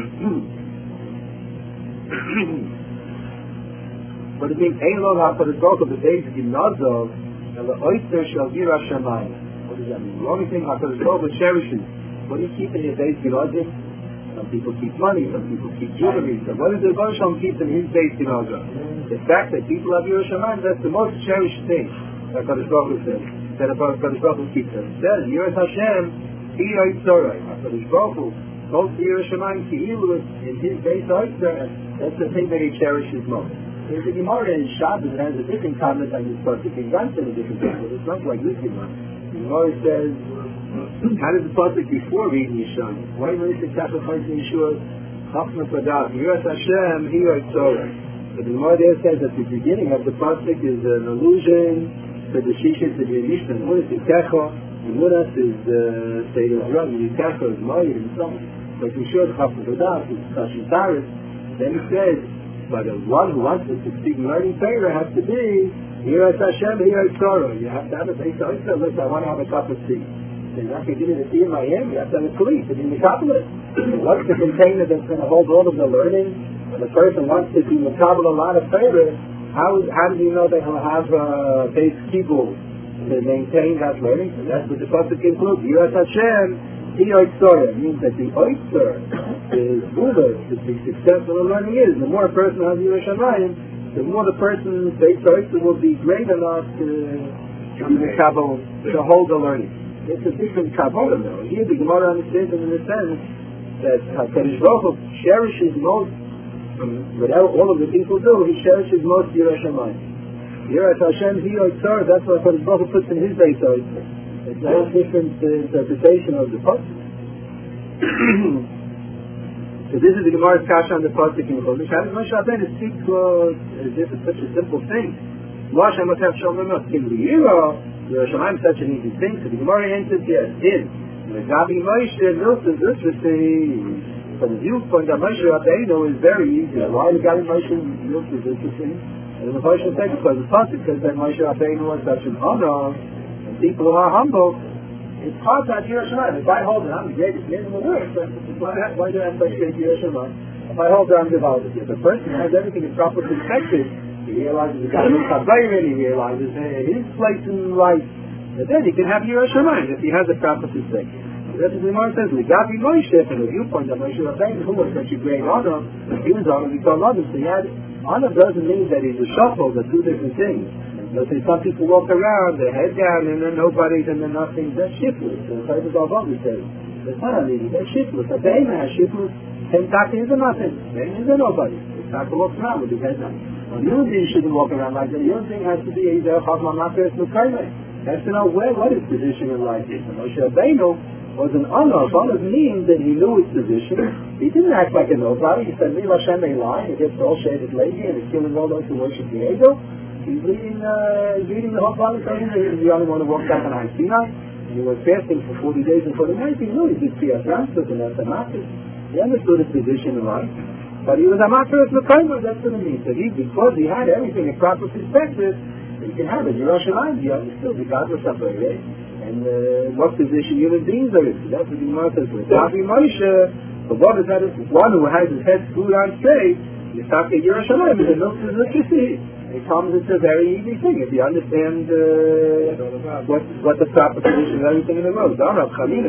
But it means Ein Lo HaKadosh Baruch Hu b'Beis Gimnazov and the Oyster Shel Yira Shamayim. What does that mean? The only thing HaKadosh Baruch Hu cherishes. What do you keep in your Beis Gimnazov? Some people keep money, some people keep jewelry. So what does the Baruch Shalom keep in his Beis Gimnazov? The fact that people have Yira Shamayim, that's the most cherished thing that HaKadosh Baruch Hu says. That HaKadosh Baruch Hu keeps them. It says Yiras Hashem Yira Torah. HaKadosh Baruch Hu holds the Yira Shamayim Ki'ilu in his Beis Oyster. That's the thing that he cherishes most. There's a Gemara in Shabbos that has a different comment on this Pasuk. It runs in a different comment. It's not like this Gemara. The Gemara says, how does the Pasuk before reading Yeshua? Why when it's a sacrifice in Yeshua? Chachma Padat, Yiras Hashem, Yira Torah. But the Gemara there says that the beginning of the Pasuk is an allusion to the Shishis of Yerusha. Munas is Kecha, and Munas is Seder Zram, Yitecha is Mayir, and so on. But Yeshua is Chachma Padat, it's Kashim Taris. Then it says, but the one who wants to succeed in learning Torah has to be Yiras Hashem, Yira Torah. You have to have a Beis Oyster. Listen, I want to have a cup of tea. You're not going to give me the tea in my hand. You have to have a kli to be mekabel. What's the container that's going to hold all of the learning? When a person wants to be mekabel a lot of Torah, how do you know that he'll have a base keyboard to maintain that learning? And that's what the Pasuk includes. Yiras Hashem, Yira Torah. It means that the oyster is ruler to be successful in learning is. The more a person has Yira Shamayim, the more the person's Beis Oyster will be great enough to to hold the learning. It's a different Kabbalah now. Here the Gemara understands it in the sense that HaKadosh Baruch Hu cherishes most, whatever all of the people do, he cherishes most Yiras Shamayim. Yiras Hashem Hiyotzar, that's what HaKadosh Baruch Hu puts in his base. It's a whole different interpretation of the pasuk. So this is the Gemara's kasha on the pasuk in Chodesh. How does Moshe Rabbeinu speak as if it's such a simple thing? Lo Hashem Atav Shalom Amos. Can we hear Yiras Shamayim such an easy thing? So the Gemara answers yes. The Gabi Moshe Milton is interesting. From the viewpoint that Moshe Rabbeinu is very easy. Why the Gabi Moshe Milton is interesting? And the Moshe said because the pasuk says that Moshe Rabbeinu was such an honor, and people who are humble, it's hard to have Yiras Shamayim. If I hold it, I'm the greatest man in the world. Why do I have such great Yiras Shamayim? If I hold it, I'm devoted. If a person has everything in proper perspective, he realizes the God is Chabayim, he realizes his place in life, and then he can have Yiras Shamayim if he has a proper perspective. That's what the Gemara says. Gabi Moshe, from the viewpoint of Moshe Rabbeinu, who was such a great honor, he was honored because others. So he had honor doesn't mean that he's a shuffle, but two different things. Let's say some people walk around, their head down, and then nobody's, and then nothing. That's shiftless. So the Chayvus Al-Bavli says, that's not a lady, that's shiftless. A Behemah has shiftless, 10 takas is a nothing. Behemah is a nobody. The taka walks around with his head down. Well, the human being shouldn't walk around like that. The human being has to be either Chazman Makas Mekayme. Has to know what his position in life is. And Moshe Rabbeinu was an honor. Honor means that he knew his position. He didn't act like a nobody. He said, Mil Hashem may lie. He gets all shaded lady and he's killing all those who worship the Ego. He's leading the whole body. He's the only one who walked up on Har Sinai. He was fasting for 40 days and 40 nights. He knew he did Kriyas Ramsut and that's a Makas. He understood his position in life. But he was a Makas Mekayme. That's what it means. So because he had everything in proper perspective, he can have it. Yiras Shamayim, he understood the God was separated. And what position human beings are in. That's what the Gemara says. Gabi Moshe, the one who has his head screwed on straight, you talk to Yiras Shamayim, and the milk is what you see. It comes, it's a very easy thing if you understand what the proper position is, everything in the world. Somebody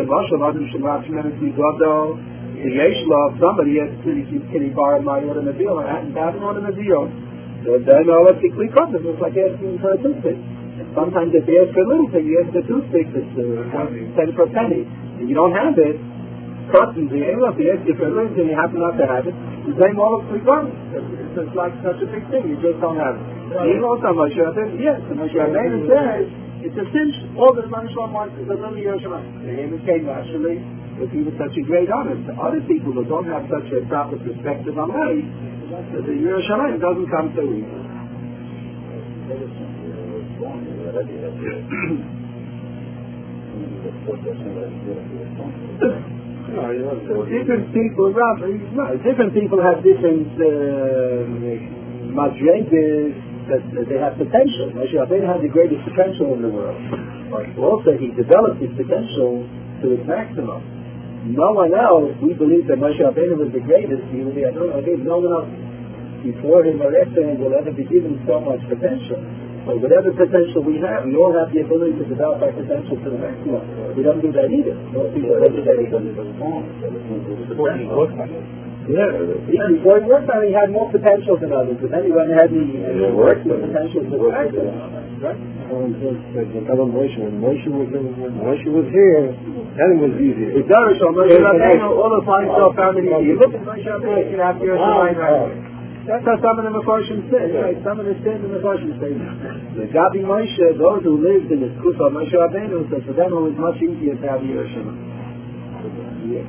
has can he borrow my automobile? I hadn't had an automobile. Then all of the click up, it's like asking for a toothpick. Sometimes if you ask for a little thing, you ask for a toothpick that's 10 for a penny. And you don't have it, if you ask for a little thing, you happen not to have it, the same all of click up. It's like such a big thing, you just don't have it. Even also Moshe Rabbeinu, yes, Moshe Rabbeinu says, it's a cinch, all the Moshe wants is a little Yiras Shamayim. The name came naturally, but he was such a great honor. To other people who don't have such a proper perspective on life, the Yiras Shamayim doesn't come so easy. Different people have different madrigas that they have potential. Moshe Rabbeinu had the greatest potential in the world. Also, he developed his potential to its maximum. No one else, we believe that Moshe Rabbeinu was the greatest. No one else before him or after him will ever be given so much potential. So whatever potential we have, we all have the ability to develop our potential to the maximum. We don't do that either. Most people don't do that either. Yeah, even before he worked on it, he had more potential than others. But then he went ahead and he worked the potential to the maximum. Right? When Moshe was here, then it was easier. It's Moshe Rabbeinu, all the flying stuff family. You look at Moshe Rabbeinu, you can have your mind right. That's how some of the Mefarshim say. Right? Some of the stand in the Mefarshim say. The Gabi Moshe, those who lived in the school of Moshe Rabbeinu, so for them it was much easier to have Yiras Shamayim.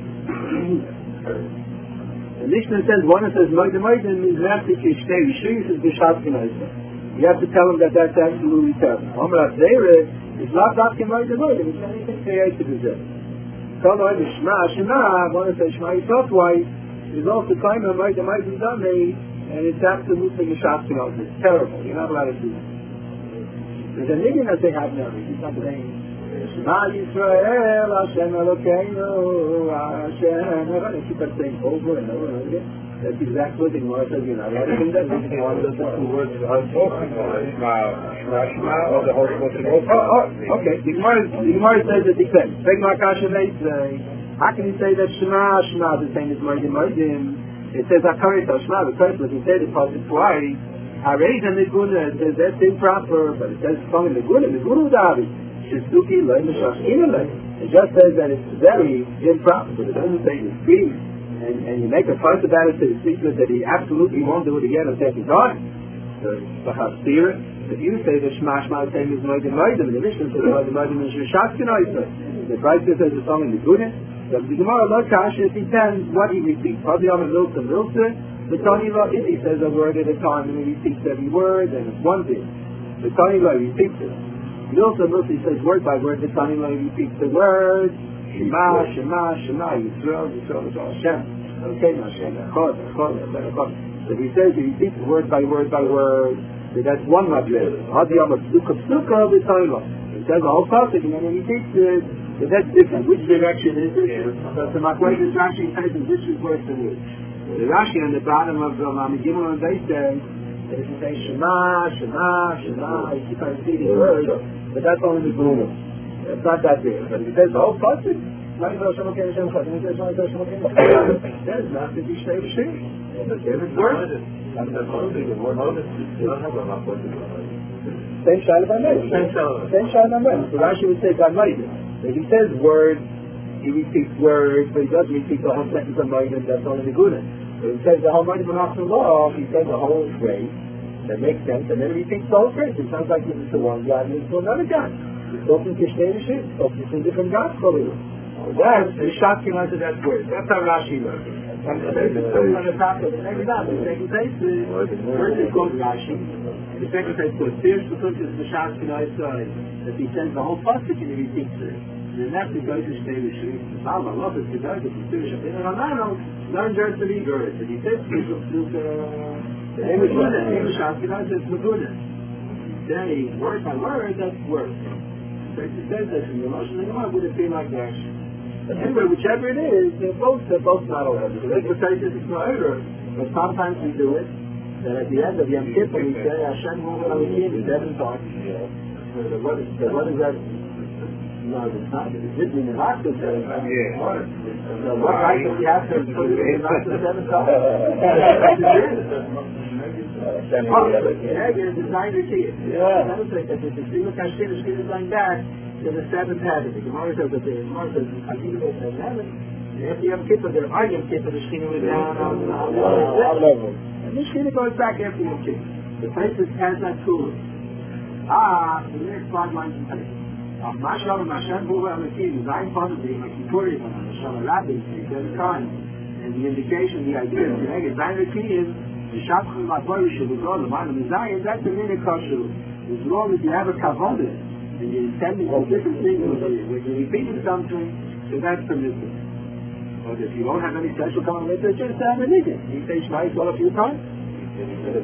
The Mishnah says, one says, Moide means Naftik Yishtei Yishri, says B'Shat K'nayzah. You have to tell them that that's absolutely terrible. Omer HaZeireh is not Dafke Moide, it's anything created to do. Kol Oid Shema, one says Shema Yisrael twice, is also claiming Moide Dame, and it's absolutely B'Shat K'nayzah. It's terrible. You're not allowed to do that. There's a nigga that they have now. He's not saying, Shema Yisrael, Hashem Elokeinu, Hashem. They keep that saying over and over and over again. That's exactly what the Gemara says. You're not allowed to do that. One of the two words are talking about Shema, or the whole thing. Okay. The Gemara says it depends. How can you say that Shema is the same as Moedim? It says Akarit Shema, because when you say the pasuk twice, Harei the Niguna, it says that's improper, but it says from Niguna Udavi. Shizuki Lay Mishashkina Lay. It just says that it's very improper, but it doesn't say you speak. And you make a fuss about it to the secret that he absolutely won't do it again or take his time. So, if you say the Shema Shema same is Moedim Moedim, the Mishnah says Moedim Moedim is Shashkina Yisrael. The Christ says it's only Niguna. So the Gemara Lo Kasha, it depends what he repeats. Probably on the Milsa, the Tani Lo, if he says a word at a time and he repeats every word, then it's one thing. The Tani Lo repeats it. Milsa, he says word by word, the Tani Lo repeats the word, Shema, Shema, Shema, Yisrael, Yisrael, Yisrael, Hashem. Okay, Hashem, Echad, Echad, Echad. So he says he repeats word by word by word, so that's one Madler. Hadiyam of Psuka, Psuka, the Tani Lo. He says the whole passage and then he repeats it. So that's different. Which direction is it? So the Makwaitis Rashi says which is worse than which. The Rashi on the bottom of the Gimel and they say that if you say Shema, Shema, Shema, you keep on repeating words, but that's only the Gimel. It's not that big. But if he says the whole passage, that is not to be straight to shit. It's worse. Same Shaila by Mary. Same Shaila by Mary. So Rashi would say by Mary. If he says words, he repeats words, but he doesn't repeat the whole sentence of Ma'adim, that's only the Guna. If he says the whole Ma'adim and law, he says the whole phrase, that makes sense, and then he repeats the whole phrase. It sounds like he's to one guy and he's to another guy. He's talking to Shnei Rishis, talking to different guys, probably. That's the shocking answer that word. That's how Rashi learns. And on the top of the next time, the second place is, first it goes Rashi, the second place goes Tirsh, because it's the shocking answer. That he says the whole passage and he repeats it. And that's the guy who's staying with Shri. I love it, the guy who's staying with Shri. And Ramano learned to be good. And he says, the name is Maguna, the name is Shakina, it's Maguna. Then he, word by word, that's word. So he says that in the Moshe Nehemiah would it be like that? But anyway, whichever it is, they're both not allowed. The regular say this is no error, but sometimes we do it. Then at the end of Yom Kippur, we say, Hashem Hu Alikim, 7 times. What is that? No, it's not. It's written in the Master 7 times. So what right does he have to put it in the Master 7 times? It's designed to see it. I don't think that if you see look at shit is like that, then the 7th heaven. The Gemara says that the Gemara says, I think it was 7 heaven. After Yom Kippur, there are Yom Kippur, the Shekhinah was down on level. And the Shekhinah goes back after Yom Kippur. The place has that cooler. The next 5 lines in place. Mashallah, Mashem, Bura, Alakim, Zayin Positive, Kippurim, Mashallah, Rabbi, 7 times. And the indication, the idea is, Zayin Alakim, the Shabchim, Matvari, Shabbat, the Manam, Zayin, that's the minute kosher. As long as you have a kavod, and you're intending for different things, when you're repeating something, so that's permissible. But if you don't have any special common with it, just have a nigga. You say Shema Yisrael a few times. That's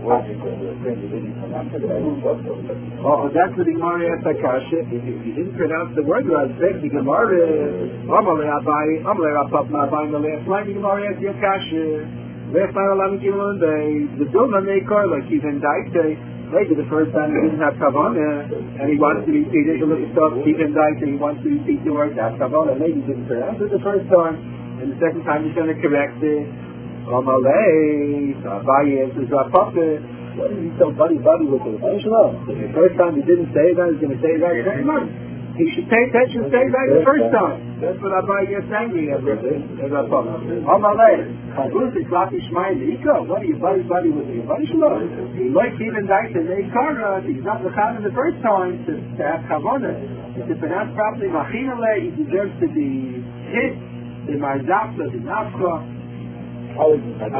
the Gemara asked Akasha. If you didn't pronounce the word right, the Gemara Amalei Rapap Nabayim the last line. The Gemara asked Akasha. Last line 11 Gimel the Vilna Meikar like he's in Daite. Maybe the first time he didn't have Kavana and he wants to repeat it. Look at stuff. He's in Daite. He wants to repeat the word that Kavana. Maybe he didn't pronounce it the first time, and the second time he's going to correct it. Amalei, Abaye answers Rapapa. What is he so buddy with it? The first time he didn't say that, he's going to say that the second time. He should pay attention, say that the first time. That's what Abaye gets angry at Rapapa. Amalei, Chabusi, Klapi, Shmai, Iko. What are you buddy with it? Buddy Shalom. He likes even dice and they Kara. He's not the Khan the first time to have Kavana. To pronounce properly Machinale, he deserves to be hit. The Marzapla, the Nafka. Okay.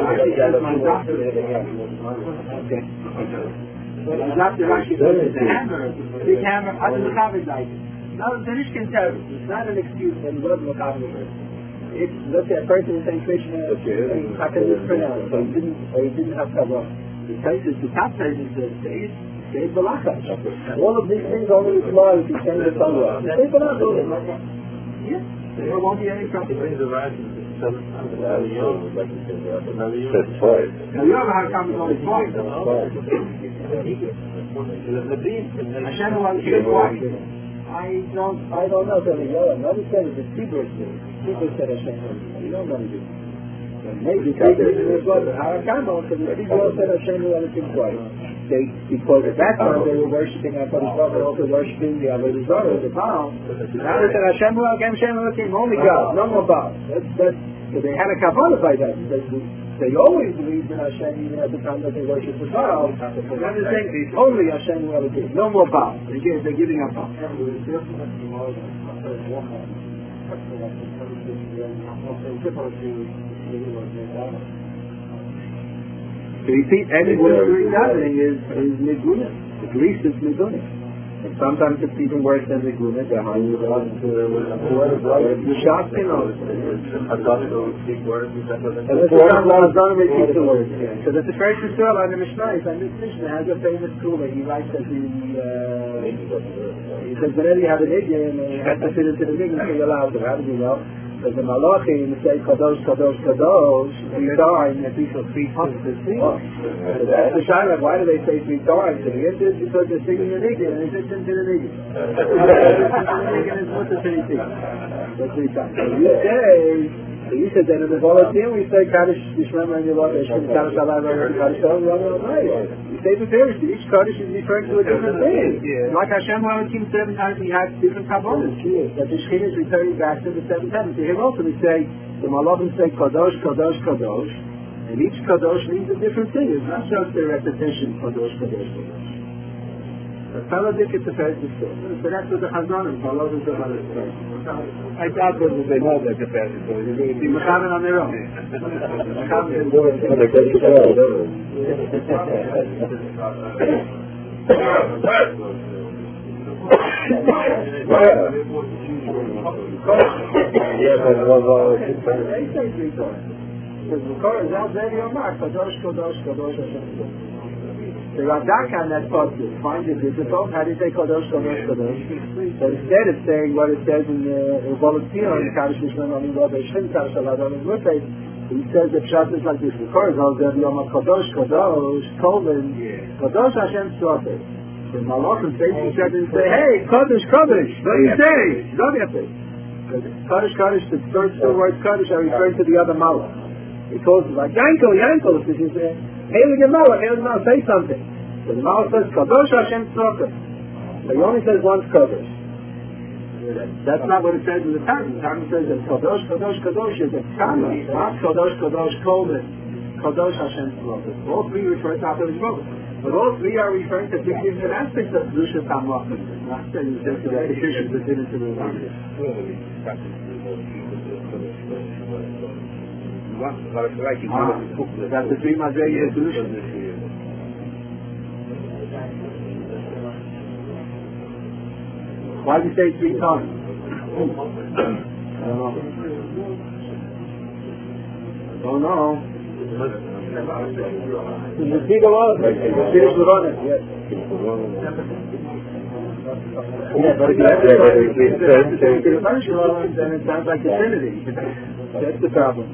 Dr. Rashi says it's a hammer, big hammer, under the Chavez like it. Now, the Rishkin tells it's not an excuse when you love the Chavez. It's, let's say a person is saying Krishna, how can this pronounce? So he didn't have Kavah. The top says it's the Seid Balaka. All of these things only apply if you change the Torah. Seid Balaka. Yes. There won't be any problem. That's right. Now you have a hard time with all these points. Hashem will keep quiet. I don't know. Nobody said it's a Tzibur thing. Tzibur said Hashem. You don't know it. Maybe Tzibur was Harakam, because the Tzibur said Hashem will keep quiet. because at that time they were worshipping HaKadosh Baruch Hu, also worshipping the Avodah Zarah, the Baal. Now they said Hashem Elokim, Hashem Elokim, only God, no more Baal. So they had a kavanah by that. They always believed in Hashem even at the time that they worshipped the Baal. But now they're saying only Hashem Elokim, no more Baal. They're giving up Baal. To repeat any word during davening is niguna. At least it's niguna. And sometimes it's even worse than niguna. The shotgun or so that the first Yisrael on the Mishnah is, and this Mishnah has a famous school that he writes that he says whenever you have an idiom and you have to fit into the niggun, so you're allowed to. How do you know? Because the Malachim say Kadosh, Kadosh, Kadosh 3 times, and people 3 times to sing. So that's the Shaila. Why do they say 3 times? So the answer is because they're singing the niggun, and it's into the niggun. The niggun is what the 3 things. The 3 times. So you said that in the volunteer we say Kaddish Yisrael and Yelah, Kaddish Allah, Kaddish Allah. You say the various. Each Kaddish is referring to a different thing. Like Hashem Elokim 7 times we have different kabbalas. That the Shekhinah is returning back to the 7 times. So here also we say, the Malachim say Kadosh, Kadosh, Kadosh, and each Kadosh means a different thing. It's not just a repetition, Kadosh, Kadosh, Kadosh. That's how they get the first story. So that's what the Chazanim, Malachim say about it. I doubt whether they know that the first story. They mechaven on their own. The Radak on that passage finds it difficult. How do you say Kadosh, Kadosh, Kadosh? So instead of saying what it says in the volunteer on Kaddish Yisrael, Kaddish Allah, he says the pshat is like this. The Korah says Kadosh, Kadosh, colon, Kadosh Hashem Tzvoteh. The Malachim basically said and say, hey, Kadosh, Kadosh, what do you say? Don't have to. Kaddish, Kaddish, the first 2 words Kaddish are referring to the other Malach. He calls it like Yankel, this is Hail the Malach, say something. So the Malach says, Kadosh Hashem Tzvoteh. So he only says once Kadosh. That's not what it says in the Targum. The Targum says that Kadosh, Kadosh, Kadosh is a Kama. Not Kadosh, Kadosh, Kolman. Kadosh Hashem Tzvoteh. All 3 refer to HaKadosh Baruch Hu. But all 3 are referring to different aspects of Kedusha Tamachim. Not saying it's just the repetition that's into the language. That's the 3 Madrei of Kedusha. Why do you say 3 times? I don't know. You speak a lot. Finish the running. Yes. Yeah, but if you finish the running, then it sounds like the Trinity. That's the problem.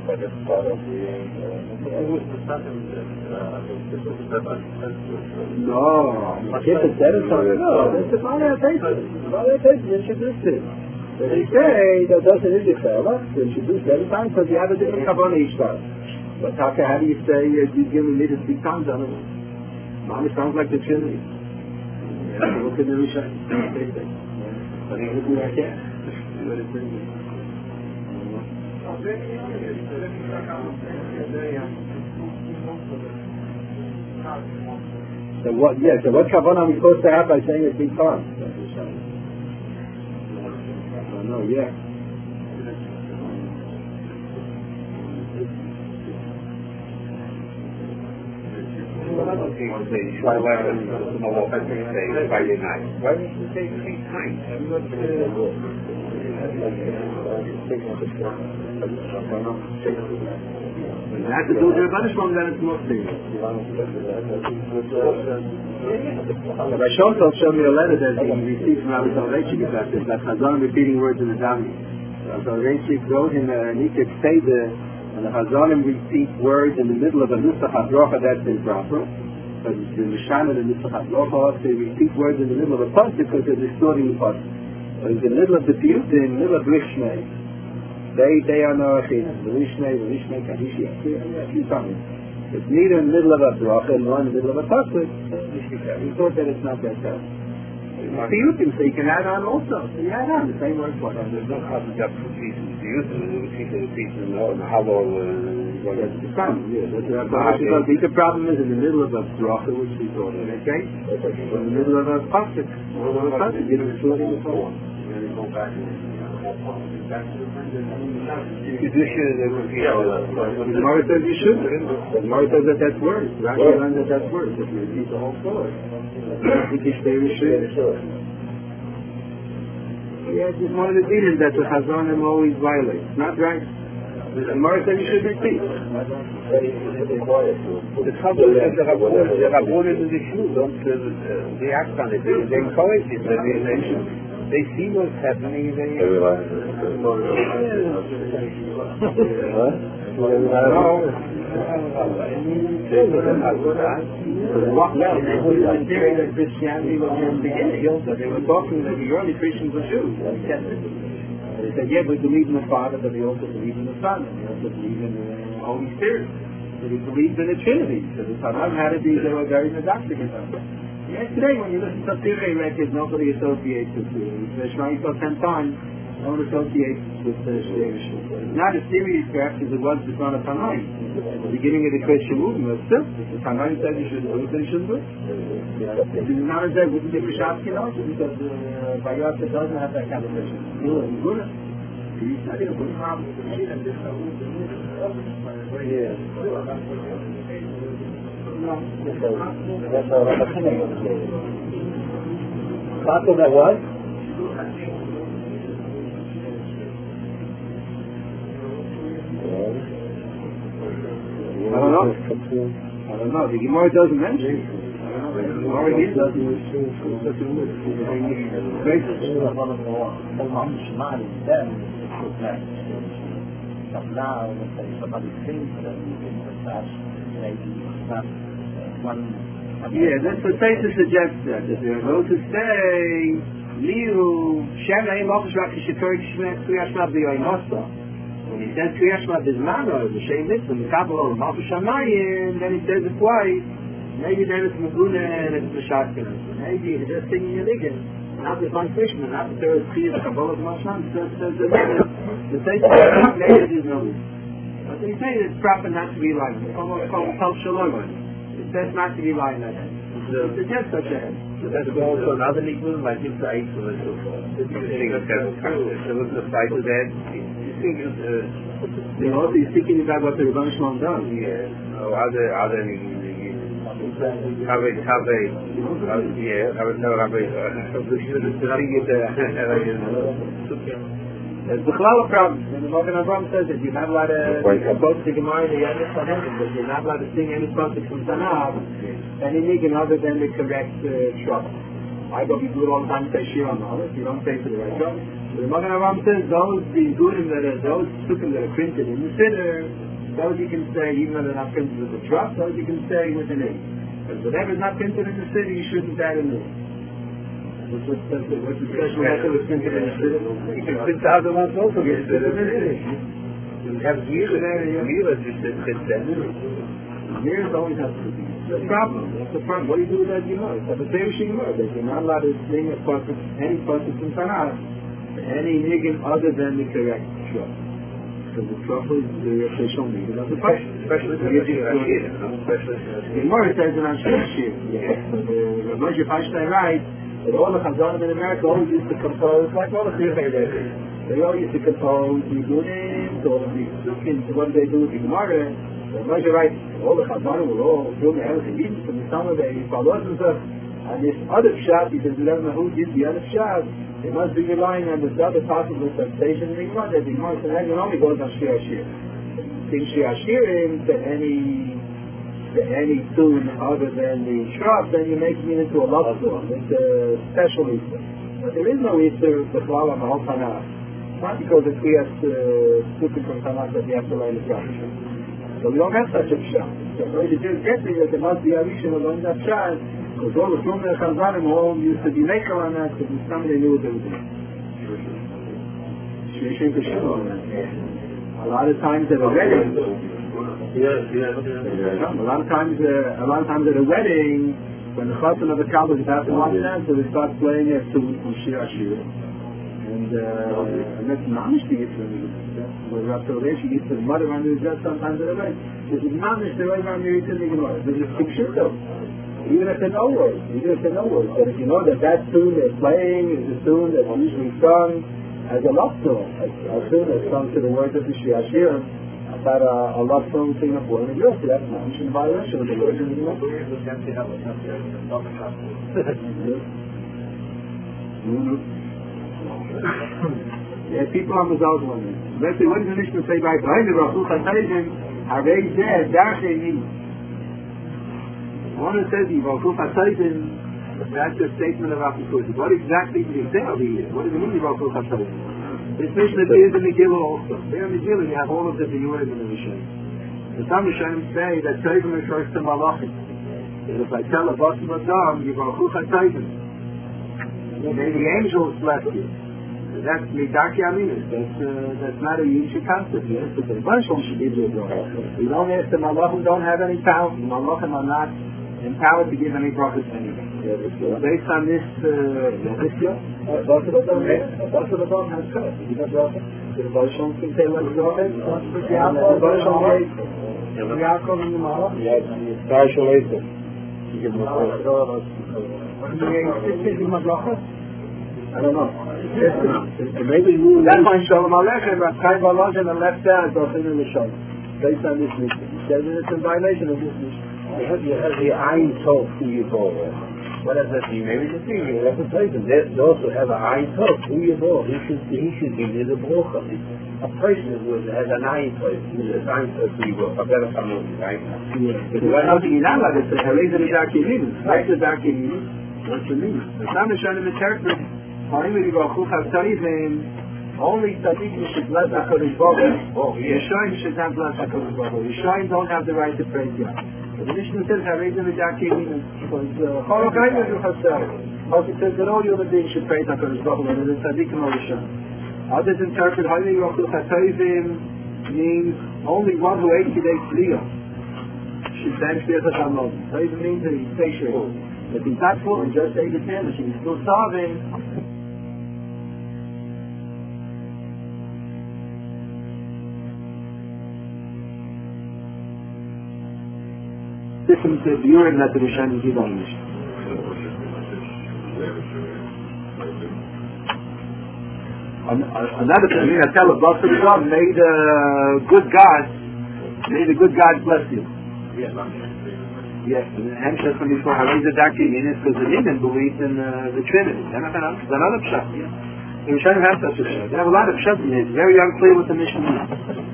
No, if it's said something, no, that's the Bala Tesis introduced it. But they say that doesn't indicate to introduce every time because you have a different kavanah each time. But how do you say you give me to 3 times on it? Mom, it sounds like the Trinity. Look at the Rishon. But I can't. So what kavanah are we supposed to have by saying it 3 times? I don't know, yeah. Friday night. Why didn't you say 3 times? You have to do the punishment, then it's not clear. Rashon showed me a letter that he received from Rabbi Soloveitchik about this, that Chazan repeating words in the davening. Rabbi Soloveitchik wrote him a Nikek Seder, and the Chazanim repeat words in the middle of a Nusach HaBrocha, that's improper. But the Mishana, the Nusach HaBrocha, they repeat words in the middle of a pasuk because they're distorting the pasuk. But in the middle of the Piyut, in the middle of Rishnei, they are no Achim. The Rishnei, Kadishi, a few times. It's neither in the middle of a bracha nor in the middle of a pasuk. We thought that it's not that tough. Piyutim, so you can add on also. So you add on the same word for it. There's no problem that the pieces and how long that's the problem, yeah. The problem is in the middle of a bracha, which we thought of, okay? In the middle of a pasuk. You know, it's short in the form. The Gemara says you shouldn't. The Gemara says that that's worse. Rashi learned that that's worse. If you repeat the whole story. I think you should. Yeah, it's one of the dealings that the Chazanim always violates. Not right. The Gemara says you should repeat. The trouble is the Rabbonim in the Shul don't react on it. They encourage it. They see what's happening. They Christianity was in the beginning. They were talking that the early Christians were Jews. They said, yeah, we believe in the Father, but we also believe in the Son. We also believe in the Holy Spirit. So we believed in the Trinity. So the Tanakh had to be, they were very didactic about it. Yeah, today when you listen to Pirkei records, nobody associates with the Shema Yisrael 10 times. No one associates with the Shtei Rishon. Not as serious perhaps as it was with Ron Tanai. At the beginning of the Christian movement, but still, the Tanai said you should do it, then you shouldn't do it. It is not as if it would be Rishatkin also, because Bayat doesn't have that kind of mission. Good. That's all right. Talk about what? I don't know. The Gemara doesn't mention it. The Gemara here doesn't mention yeah, that's the way to suggest that. If you're going to say, Liu, Shem Naim Office Rakish Kriyashma B'Yoymosa. When he says Kriyashma B'Zmano, the Shem Mitzvah, Mikabel, Malchus Shamayim, then he says it twice. Maybe then it's Maguna and it's B'Shashkin. Maybe he's just singing a nigga. Not the Van Fishman, not the third Kriyas Kabbalah Masham, says the nigga. The same thing, maybe there's no. But they say it's proper not to be like it. It's Shalom. It's best not to be like that. It's just such a that's also another legal, like it's the eight of it. The side of that, you think they're also speaking about what the Rebbe Shlomo does. Yeah. Or other There's the Chalal problem. And the Magen Avraham says that you're not allowed to quote the Gemara in the Yom Tov, but you're not allowed to sing any pasuk from Tanakh, any nigun other than the correct shot. I go we do it all the time, say Shir on all, if you don't say to the right shot. So the Magen Avraham says those Bigurim that are those psukim that are printed in the Siddur, those you can say even though they're not printed with the trust, those you can say with an A. Because whatever's not printed in the Siddur, you shouldn't add a name. What's the special method of printed in the Siddur? You can print the other ones also. You have years just years always has to be. That's the problem. That's the problem. What do you do with that Gemara? It's a perishing word. That you're not allowed to sing any pasuk from Tanakh, any nigun other than the correct trust. Because the trouble is the official nigun of the pasuk. Especially the Gemara says in Ashir. The Moshe Feinstein writes that all the Chazanim in America always used to compose like all the Pirkei records. They all used to compose Nigunim, all of these Sukkim, so what do they do with the Gemara? The Moshe writes, all the Chazanim were all doing everything, even from the summer they followed and stuff. And this other Pshat, because we don't know who did the other Pshat, they must be relying on this other possible sensation in the Gemara, that the Gemara says that only goes on Shir Ashir. Sing Shir Ashirim to any tune other than the shrub, then you're making it into a love song. It's a special Easter. But there is no Easter to follow on the whole Tanakh. Not because it's speaking from Tanakh that you have to learn the Pshat. So we don't have such a Pshat. So the Jews get me that there must be a Rishon of learning that Pshat, because all the Tumah Chazanim all used to be maker on that, because somebody knew what they were doing. A lot of times they were ready. A lot of times at a wedding, when the husband of the couple is about to watch dance, so they start playing a tune from Shir Ashir. And that's mamish the Yitzhak. When Rav Toleshi gets to the mother under his dress sometimes at a wedding. This is mamish the way around your Yitzhak Gemara. This is Kipshito. Even if they know words. But if you know that tune they're playing is a tune that's usually sung as a love song. A tune that's sung to the words of the Shir Ashir. About a love song singing a boy in a girl, so that's not in violation of the words of the Gemara. Yeah, people on the Zalz one. Let's say, what does the Mishnah say by behind the Rasul Chatayim? Harei zeh darchei ni. One says, Rasul Chatayim, that's the statement of Rasul Chatayim. What exactly did he say over here? What does it mean, Rasul Chatayim? This Mishnah is in the Megillah also. There in the Megillah you have all of the Biyurim in the Rishon. The some Rishonim say that Tovim refers to Malachim. If I tell a Basim Adam, you go Rasul Chatayim. May the angels bless you. That's Midaki Aminus. That's not a Yishu concept. Yes, but the Banshom should give you a bracha. We don't ask the Malachim don't have any power. The Malachim are not empowered to give any brachas to anyone. Based on this, Basim Adam has cut. You have bracha. The Banshom can say what's going on. The Banshom gave Yaakov in the Malach. Yes, it's partial later. You give him a bracha. I don't know. Maybe that's why Shalom Aleichem, Chaim Balaj and the left side goes in the Shalom. Based on this mission. He says it's in violation of this mission. You have the Ein Tov who you go with. What does that mean? Maybe the thing, you have to take them. They also have an Ein Tov who you go. He should give you the bracha. A person who has an Ein Tov, who has Ein Tov who you go. A better family, right? But why don't you not let it say, Harei zeh Midaki Aminus? Right to Midaki Aminus? What's the meaning? The Tam Rishonim interpret only tzaddikim should bless HaKadosh Baruch Hu. Yeshayim should not bless HaKadosh Baruch Hu. Yeshayim don't have the right to praise God. But the Mishnah says, Harei zeh Midaki Aminus. Because Chorok Hainu is Chasar. Also says that all human beings should praise HaKadosh Baruch Hu, whether they're tzaddikim or Yeshayim. Others interpret Hainu Yachul Chatayvim means only one who ate Kidei Tzliya should then fear the Shalom. Tzayvim means that he's satiated. If he's not full and just ate his sandwich and he's still starving, different urine that the Rishonim give on this. Another thing, I tell a Basim Adam, may the good God bless you. Yes, and Hemshech when you saw Harei zeh Midaki Aminus, because the Nidan believes in the Trinity. That's another pshat. The Rishonim have such a pshat. They have a lot of pshat in it. It's very unclear what the Mishnah means.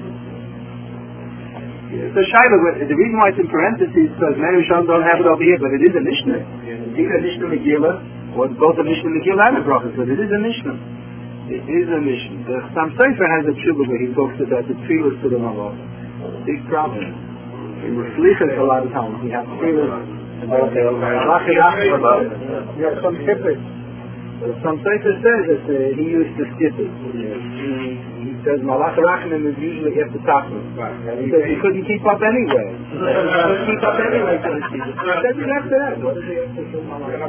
So Shaila, the reason why it's in parentheses is because many Rishonim don't have it over here, but it is a Mishnah. It's either a Mishnah Megillah, or both a Mishnah Megillah and a Brachas, but it is a Mishnah. It is a Mishnah. The Sam Sefer has a tshuva where he talks about the tefillas to the Malach. Big problem. In the Slichas a lot of times he has tefillas about the Malach. You have some kippers. Some Sefer says that he used to skip it. He says Malach Rachman is usually after Tachlis. He says he couldn't keep up anyway. After that. What is he after Malach?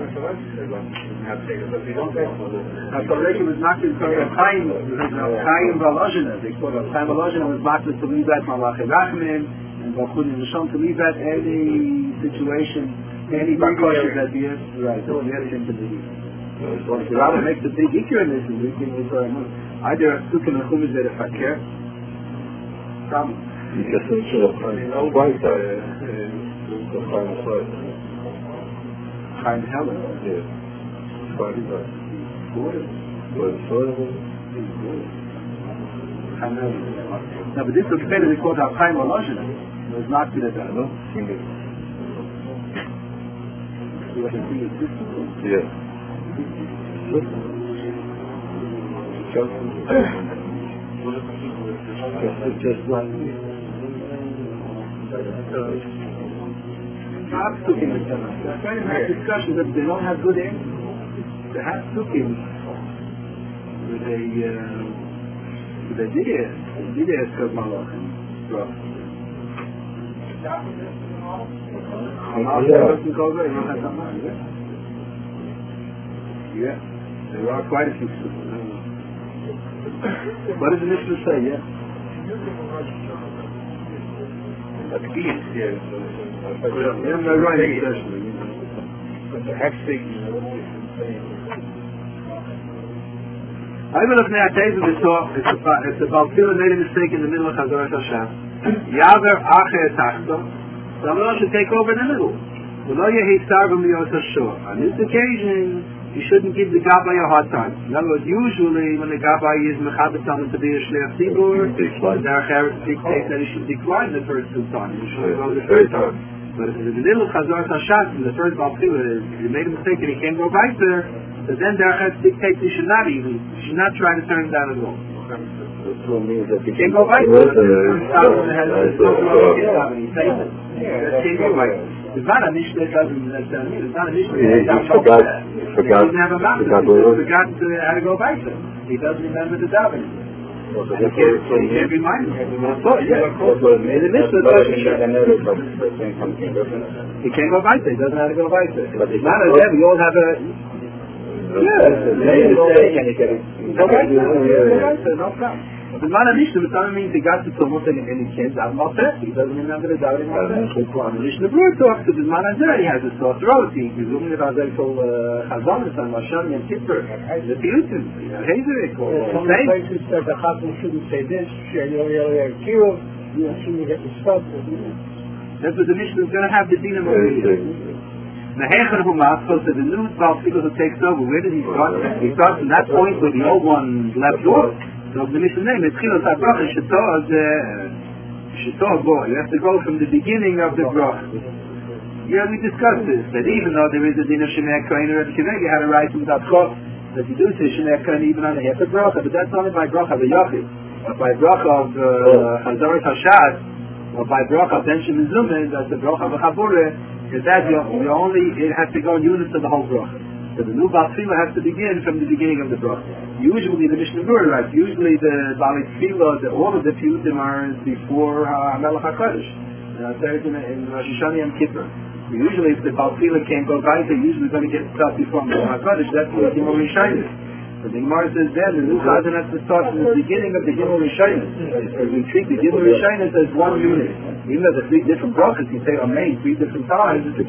After was not in Chaim Balajina. They call it Chaim Balajina was not to leave that Malach Rachman and Bachud and Rishon to leave that any situation, any bakosha that he has. Right. So he has to believe. So if you rather make the big ikir in this, we can either a suk and a chum is there a fakir. Problem. Because it's quite Chaim Helen. Yeah. Quite no, but this was better they called our Chaim Olojina. It was not good at that, no? Yeah. Just like discussions that they don't have good answers. They have sukkim with they did ask of Malach. Yeah, there are quite a few. What does the Mishnah say? Yeah. I'm not writing especially. I will have now taken this talk. It's about Philip made a mistake in the middle of Chazaras Hashem. Yaver Acher Tachto. Someone should take over in the middle. On this occasion, you shouldn't give the Gabbai a hard time. In other words, usually when the Gabbai is Mechabit someone to be a Shleach Tzibur, the Acher dictates that he should decline the first two times. He should go the third time. But if in the middle of Chazaras Hashem, the first Baal Philip, he made a mistake and he can't go right there, so then the Acher dictates he should not try to turn it down at all. This means that you can't go right there. It's not a Mishnah that doesn't necessarily mean. It's not a Mishnah that forgot he doesn't have a mouth. He forgot how to go back there. He doesn't remember the davening. So he can't remind him. The Mishnah doesn't. He can't go back there. He doesn't know how to go back there. But it's not as if we all have a... No problem. The man of Mishnah, it means he got to Tumut and he can't have no test. He doesn't remember the davening. The Mishnah Brur talks to the man of he has a sore throat. He's looking at Azel called Chazanis and Masham and Kippur. The Piyutim. Hazerik. Some places said the Chazan shouldn't say this. You shouldn't get the stuff. That's what the Mishnah is going to have the Dinam of the Hecher Humas goes to the new Baal Tzibur who takes over. Where did he start? He starts from that point where the old one left off. So the Mishnah name is Chilas HaBracha Shetoah Bo. You have to go from the beginning of the bracha. Yeah, we discussed this, that even though there is a din of Shemei Kohen or Rebbe Kiva, you had to write from that chok that you do say Shemei Kohen even on the Hefer bracha, but that's only by bracha of the Yachid. But by bracha of Chazaras Hashad, or by bracha of Ben Shemin Zumen, that's the bracha of the Chabure, is that it has to go in units of the whole bracha. So the new Baal Tefillah has to begin from the beginning of the bracha. Usually the Mishnah Brura writes, usually the Baal Tefillah, all of the Piyutim are before Melech HaKadosh. In Rosh Hashanah Yom Kippur. Usually if the Baal Tefillah can't go right, they're usually going to get stuff before Melech HaKadosh. That's what the Gimel Rishayim. So the Gemara says then, the new Chazan has to start from the beginning of the Gimel Rishayim. Because we treat the Gimel Rishayim as one unit. Even though the three different brachas, you say Amen 3 different times, but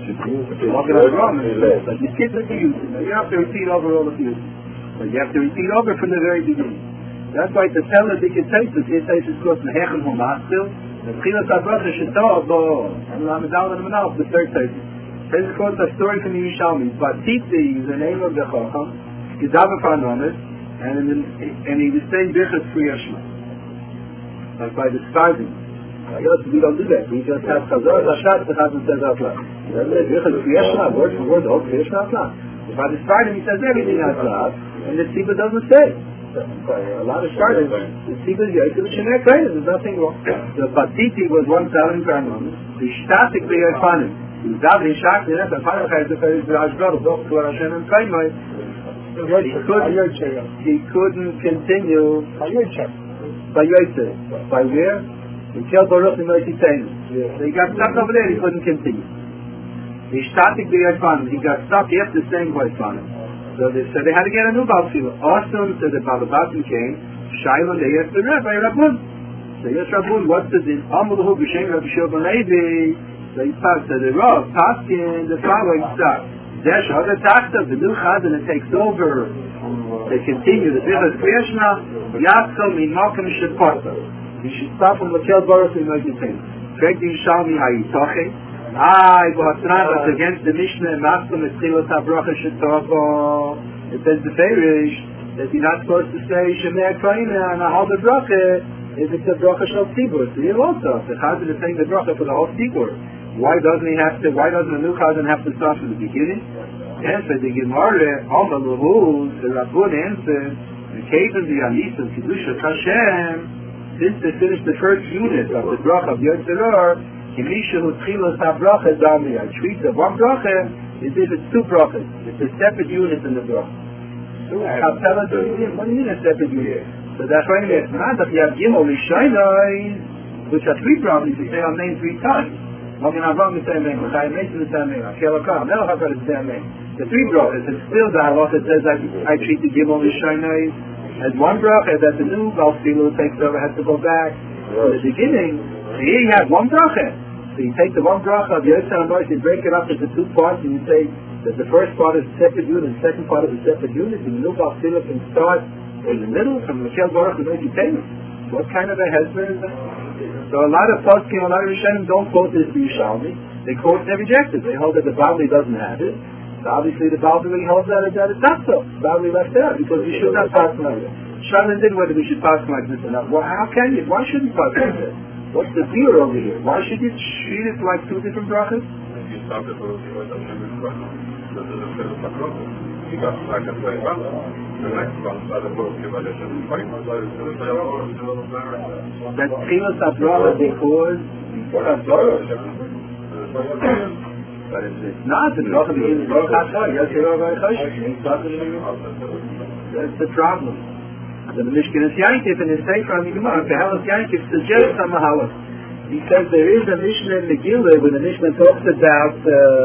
you skip the Piyutim. You have to repeat over all the Piyutim. But you have to repeat over from the very beginning. That's why to tell us the Ketaisus, it says it's called Mehechem Humastil, the Chilas HaBracha Shetoah Bo, and Lamadal and Manal, the third Taisus. This is called a story from the Yerushalmi. But Titi is the name of the Chacham, Gedaber Fanonis, and he was saying Birchas Kriyashma. Like by describing. We don't do that. We just have Chazaras Hashad, the Chazan says out loud. Birchas Kriyashma, word for word, all Kriyashma out loud. If I describe him, he says everything out loud, and the Tzibah doesn't say. A lot of starters, the Tzibah is Yosef Shemei Kohen, there's nothing wrong. The Batiti was one telling Granon, the Shtatik Be'erfanim. He was davening Shakti, and that's a final case of the Ashgadol, Dok to Hashem and Kaimai. He couldn't continue by Yosef. By where? Until Baruch and Mercy Tainu. So he got stuck over there, he couldn't continue. He started the Yerfanim. He got stuck after saying Yerfanim. So they had to get a new Baal Tefillah. Awesome, so the Balabatim came, Shaila, they asked the Rebbe, Rabun. So yes, Rabun, what's the din? Amalahu b'shem Rabbi Shimon Levi. So he passed to the Rav, Paskin, the following stuff. There's other Tachta, the new Chazan that takes over. They continue the Birchas Kriyashma, Yatzal min Malkim Shepota. You should stop from Lakel Baruch and Mergitain. Correct the Yerushalmi Hayitoche. It's against the Mishnah and Maskum is Chilas HaBracha Shetoah. It says the Ferish that you're not supposed to say Shemei Kohen and a whole bracha if it's a bracha shel Tzibur. So you also, the Chazan is saying the bracha for the whole Tzibur. Why doesn't the new Chazan have to start from the beginning? Answer the Gemara, Omer Lahu, the Rabun answers, the Kaven the Anisim Kedusha Hashem, since they finished the first unit of the bracha of Yod Zeror, Kimisha who Chilas HaBracha Dami. I treat the one bracha as if it's two brachas. It's a separate unit in the bracha. What do you mean a separate unit? So that's why it's not that you have Gimel Rishaynai, which are three brachas, you say Amen 3 times. Magen Avram the same name, Chaim Mesa the same name, Akel Akam, Melech HaKar the same name. The three brachas, and still the halacha says I treat the Gimel Rishonos as one bracha, that the new Baal Tefillah takes over, has to go back to the beginning. So here you have one bracha. So you take the one bracha of Yosef and Moshe, you break it up into two parts, and you say that the first part is a separate unit, the second part is a separate unit, and the new Baal Tefillah can start in the middle from Mikel Baruch to Moshe Taylor. What kind of a hezbollah is that? So a lot of poskim, a lot of Rishonim don't quote this Yerushalmi. They quote and they reject it. They hold that the Bavli doesn't have it. So obviously the Bavli holds that it's not so. Bavli left out because we should not pass like it. Shannon did whether we should pass like this or not. Well, how can you? Why shouldn't you pass like this? What's the deal over here? Why should you treat it like two different brachas? That's Tchilas HaBracha because but it's not the bracha begins Baruch HaShem. That's the problem. The Mishkenes Yankif in his Sefer on the Gemara, Kehelas Yankif suggests some mahalach. He says there is a Mishnah in Megillah when the Mishnah talks about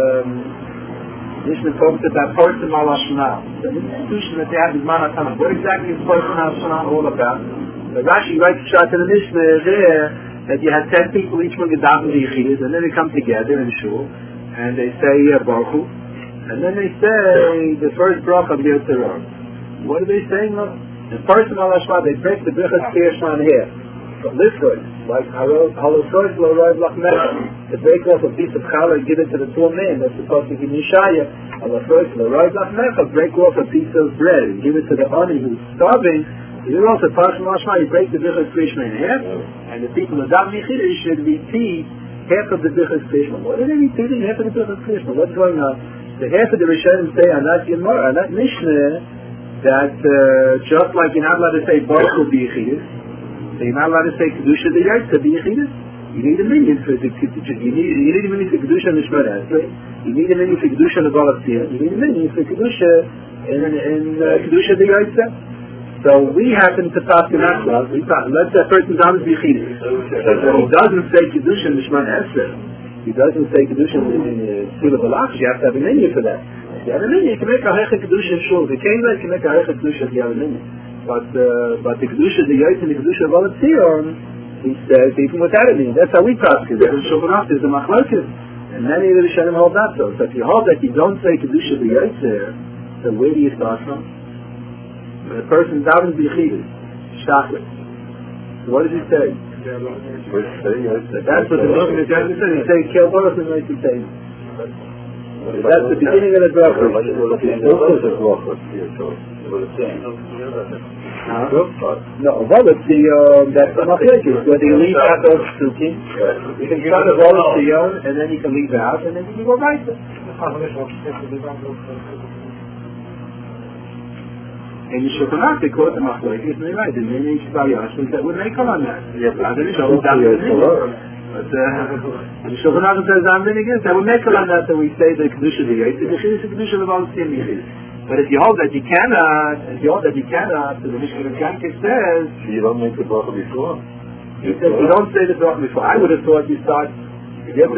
Parsim al Hashna. The institution that they have is Manatana. What exactly is Parsim al Hashna all about? Rashi writes a shot in the Mishnah there that you had 10 people, each one gedaven yichidus, and then they come together in shul, and they say Baruch Hu, and then they say the first bracha of Yotzeron. What are they saying? The Parsim al Hashna, they break the Birchas Kirshman here. From this way, like Halosois lo Roiv Lachmech, to break off a piece of challah and give it to the poor man that's supposed to give Yishaya. Halosois lo Roiv Lachmech, break off a piece of bread and give it to the honey who's starving. You also Parsim al Hashna, you break the Birchas Kirshman in half, and the people of Dam Yichidus should repeat half of the Birchas Kirshman. What are they repeating? Half of the Birchas Kirshman. What's going on? The half of the Rishonim say, Anat Yemar, Anat Mishnah, that just like you're not allowed to say Baruch Hu B'Yichidus, so you're not allowed to say Kedusha the Yotze B'Yichidus. You need a minion for the Kedusha. You need a minion for Kedusha and the Shemad Esrei. You need a minion for Kedusha and the Baal Tzia. You need a minion for Kedusha and Kedusha the Yotze. So we happen to pass the Nashlas. Let's say a person's honest B'Yichidus. So he doesn't say Kedusha and the Shemad Esrei. He doesn't say Kedusha and Tefillah Balach. You have to have a minion for that. If you have a minion, you can make a Hecha Kedusha in Shul. If you can't, you can make a Hecha Kedusha if you have a minion. But the Kedusha, the Yotze, and the Kedusha of Baal Tzion, he says, even without a minion. That's how we pass it. In Shulchan Aruch, there's a machlokes. And many of the Rishonim hold that so. So if you hold that you don't say Kedusha the Yotze, then where do you start from? When a person davens b'yichidus, shachrit. What does he say? That's what the Mishnah says. He says, Kel Baruch and Moshe Taylor. That's the beginning of the bracha. No, well, it's that's the machlokes. Whether you leave out those psukim, you can start a Baal Tzion, and then you can leave out, and then you can go right there. And you should not be caught the machlokes, and they're right. And then you should buy Yashim that would make on that. But the Shulchan Aruch says I'm really good. That would make on that we say the Kedusha the Yotze, the Kedusha of Baal Tzia Yichidus. But if you hold that you cannot, so the Mishkenes Yankif says you don't make the bracha before. He says you don't say the bracha before. I would have thought you start. You have to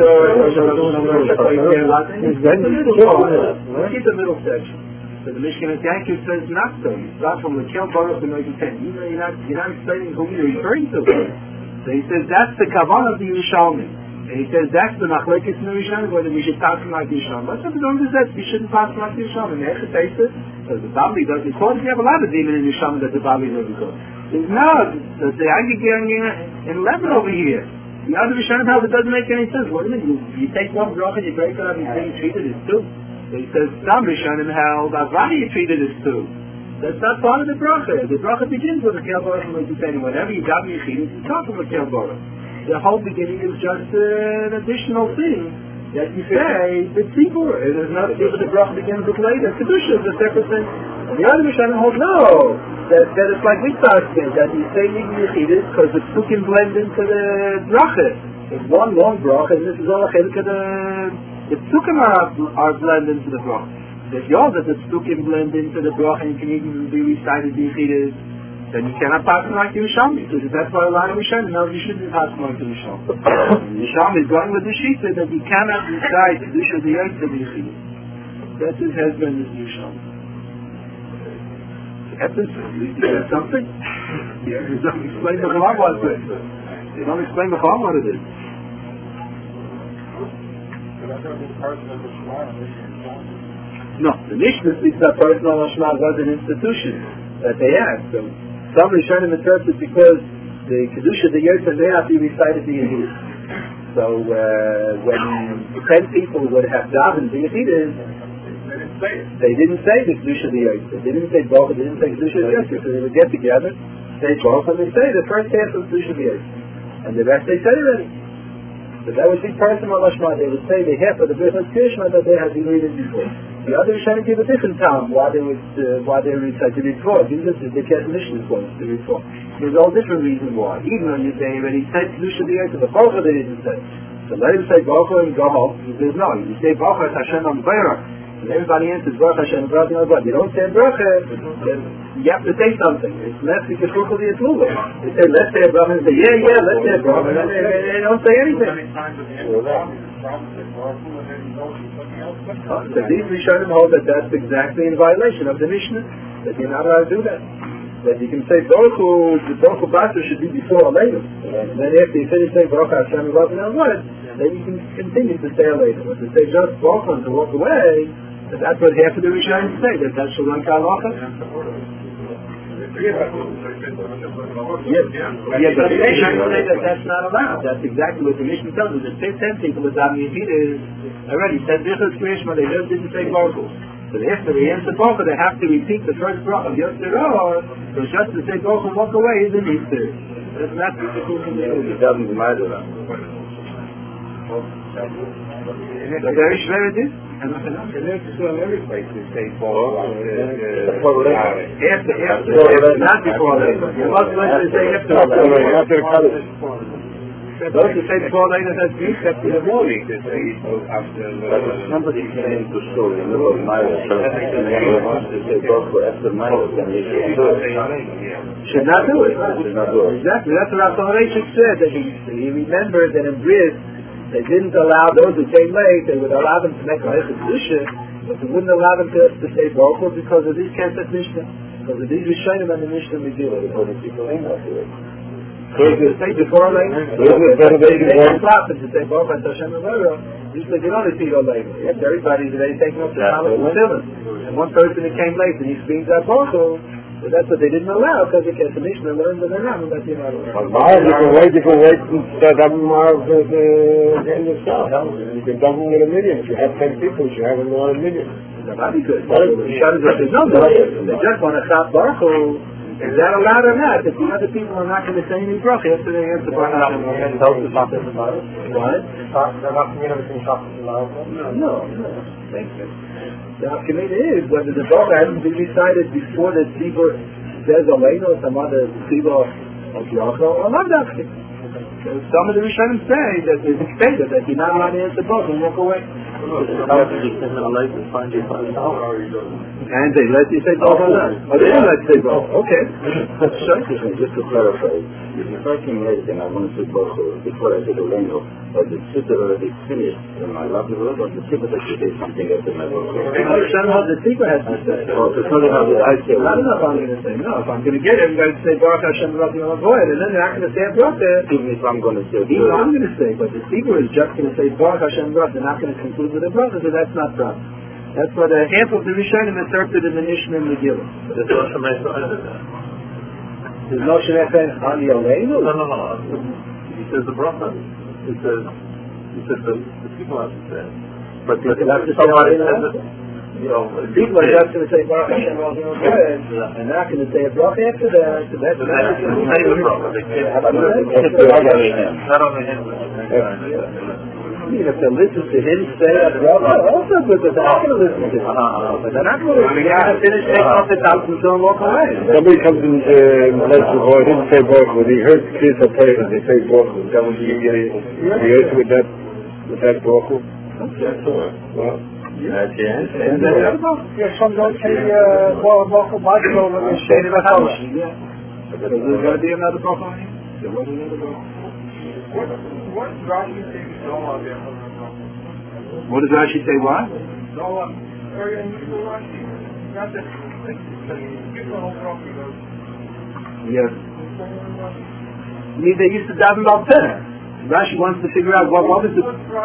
keep the middle section. So the Mishkenes Yankif says not so. You start from the Kel Baruch and Moshe Taylor. You're not explaining who you're referring to. So he says that's the kavanah of the Yerushalmi. And he says that's the machlokes in the Yerushalmi, whether we should pass him like the Yerushalmi. That's what the Rambam says. We shouldn't pass him like the Yerushalmi. And Echad says it, because the Bavli doesn't cause. We have a lot of demon in the Yerushalmi that the Bavli doesn't cause. There's no, the Agigir in Lebanon over here. The other Yerushalmi tells it doesn't make any sense. What do you mean? You take one bracha, you break it up, and you treat it as two. So he says some Yerushalmi held Avraham you treat it as two. That's not part of the bracha. The bracha begins with a Kel Baruch and Moshe Taylor. Whenever you daven Yichidus, you start from a Kel Baruch. The whole beginning is just an additional thing that you say the tzibur. It is not even the bracha begins with later. Kedusha is a separate thing. And the other Rishonim hold no. That it's like we talked that you say Yichidus because the psukim blend into the bracha. It's one long bracha, and this is all a chelik of the psukim are blended into the bracha. If you hold that the psukim blend into the bracha and can even be recited Yichidus, then you cannot pass it like the Yerushalmi, because that's why a lot of Rishonim now you shouldn't pass it like the Yerushalmi. The Yerushalmi is going with the Shita that you cannot decide to do the Yotze of the Yechid. That's his husband is the Yerushalmi. Happens, you get something. You don't explain the Chacham what it is. You don't explain the Chacham what it is. No, the Mishnah speaks about personal Lashma was an institution that they had. So some Rishonim interpret because the Kedusha, the Yotze, they have to be recited the Yehid. So when 10 people would have davened the Yehid, they didn't say the Kedusha, the Yotze. They didn't say Baruch, they didn't say Kedusha, the Yotze. So they would get together, say Baruch, and they say the first half of Kedusha, the Yotze. And the rest they said already. But that would be personal Lashma. They would say the half of the Brit Krishma that they had been reading before. The others trying to give a different time why they would recite the before. This is the Mishnah points the before. There's all different reasons why. Even when they already said Kedusha the Yotze, the Baruch they didn't say. So let him say Baruch and go home. He says no. You say Baruch Hashem on Beirah. And everybody answers Baruch Hashem Baruch Hashem. You don't say Baruch. You have to say something. It's less because the Yitzhak. They say let's say Baruch and say yeah let's say Baruch. And they don't say anything. So these Rishonim hold that that's exactly in violation of the Mishnah, that you're not allowed to do that. That you can say Baruch Hu, the Baruch Hu Batra should be before Aleinu. And then after you finish saying Baruch Hashem Baruch Hashem, then you can continue to say Aleinu. But to say just Baruch Hu to walk away, that's what half of the Rishonim say, that that's Shalom Kalacha. Yes, but the Mishnah say that that's not allowed. That's exactly what the Mishnah tells us. The 10 people with Davening Yehid is already said Bichas Krishma, they just didn't say Baruch Hu. So after they answer Baruch Hu, they have to repeat the first bracha of Yotze Rosh. So just to say Baruch Hu walk away is an Easter. That's not the conclusion they do. It doesn't matter. So very sure it is. And every place they say Baruch after, not before later. You must let them say after. Those who say before later, that's the except in the morning. Somebody came to show in the middle of Maya, should not do it. Exactly. That's what Rav Soloveitchik said, that he remembered that in Bris, they didn't allow those who came late, they would allow them to make a Kedusha, but they wouldn't allow them to say Baruch Hu because of these Kesef Mishnah. Because of these Rishonim and the Mishnah Megillah, according to people in that way. So if you say before later, they stop and to say Baruch Hashem Avera, usually they don't see your later. Yes, everybody today taking up the Talmud with Sivan. And one person that came late and he screams out Baruch Hu, so that's what they didn't allow, because the Mishnah learned that they're not, that you're not allowed. You can wait and double more of the end yourself. You can double with 1 million. If you have 10 people, you have 1 million. That'd be good. The Shadow's like, no, they just want to stop Baruch Hu. Is that allowed or not? If the other people are not going to say any bracha after they answer Baruch Hashem. What? They're not communicating No. Thank you. The Hafkamina is whether the bracha hasn't been recited before the tzibur says Aleinu or some other tzibur of bracha or not. Some of the Rishonim say that it's stated that you're not allowed to answer bracha and walk away. And they let you say bracha or not? Or they don't let you say bracha. Okay. Just to clarify, if I came late and I wanted to bracha before I said Aleinu, but the tzibur already finished and I love the word, but the tzibur has to say something after my bracha. The tzibur has to say. Oh, so something how did I say? Not enough I'm going to say. No, if I'm going to get it, I'm going to say Baruch Hashem Rabbi Avoid, and then they're not going to say a bracha. Even if I'm going to say Even I'm going to say, but the tzibur is just going to say Baruch Hashem Rabbi. They're not going to conclude with a bracha, so that's not bracha. That's what half of the Rishonim interpreted in the Mishnah and Megillah. There's no Shemech on the Aleinu? No. He says the bracha. He says the people have to say it. But somebody says it. People are just going to say Baruch Hashem Rabbi Avoid, and not going to say a bracha after that. So that's not the bracha. Not only him. If they listen to him say a bracha, also good, but they're not going to listen to him. But they're not going to listen to him. They have to finish taking off the top and so walk away. Somebody comes in lets the boy, didn't say Baruch Hu. He heard the kids are playing and they say Baruch Hu. That would be with that Baruch Hu. Well, that's the answer. Some don't say Baruch Hu Bajro when they say the Chalash. So there's going to be another bracha on him? There was another bracha. What does Rashi say no on there? What does Rashi say, what? No on. Very unusual Rashi. Not that you know Yes. They used to daven about Peh. Rashi wants to figure out what was the...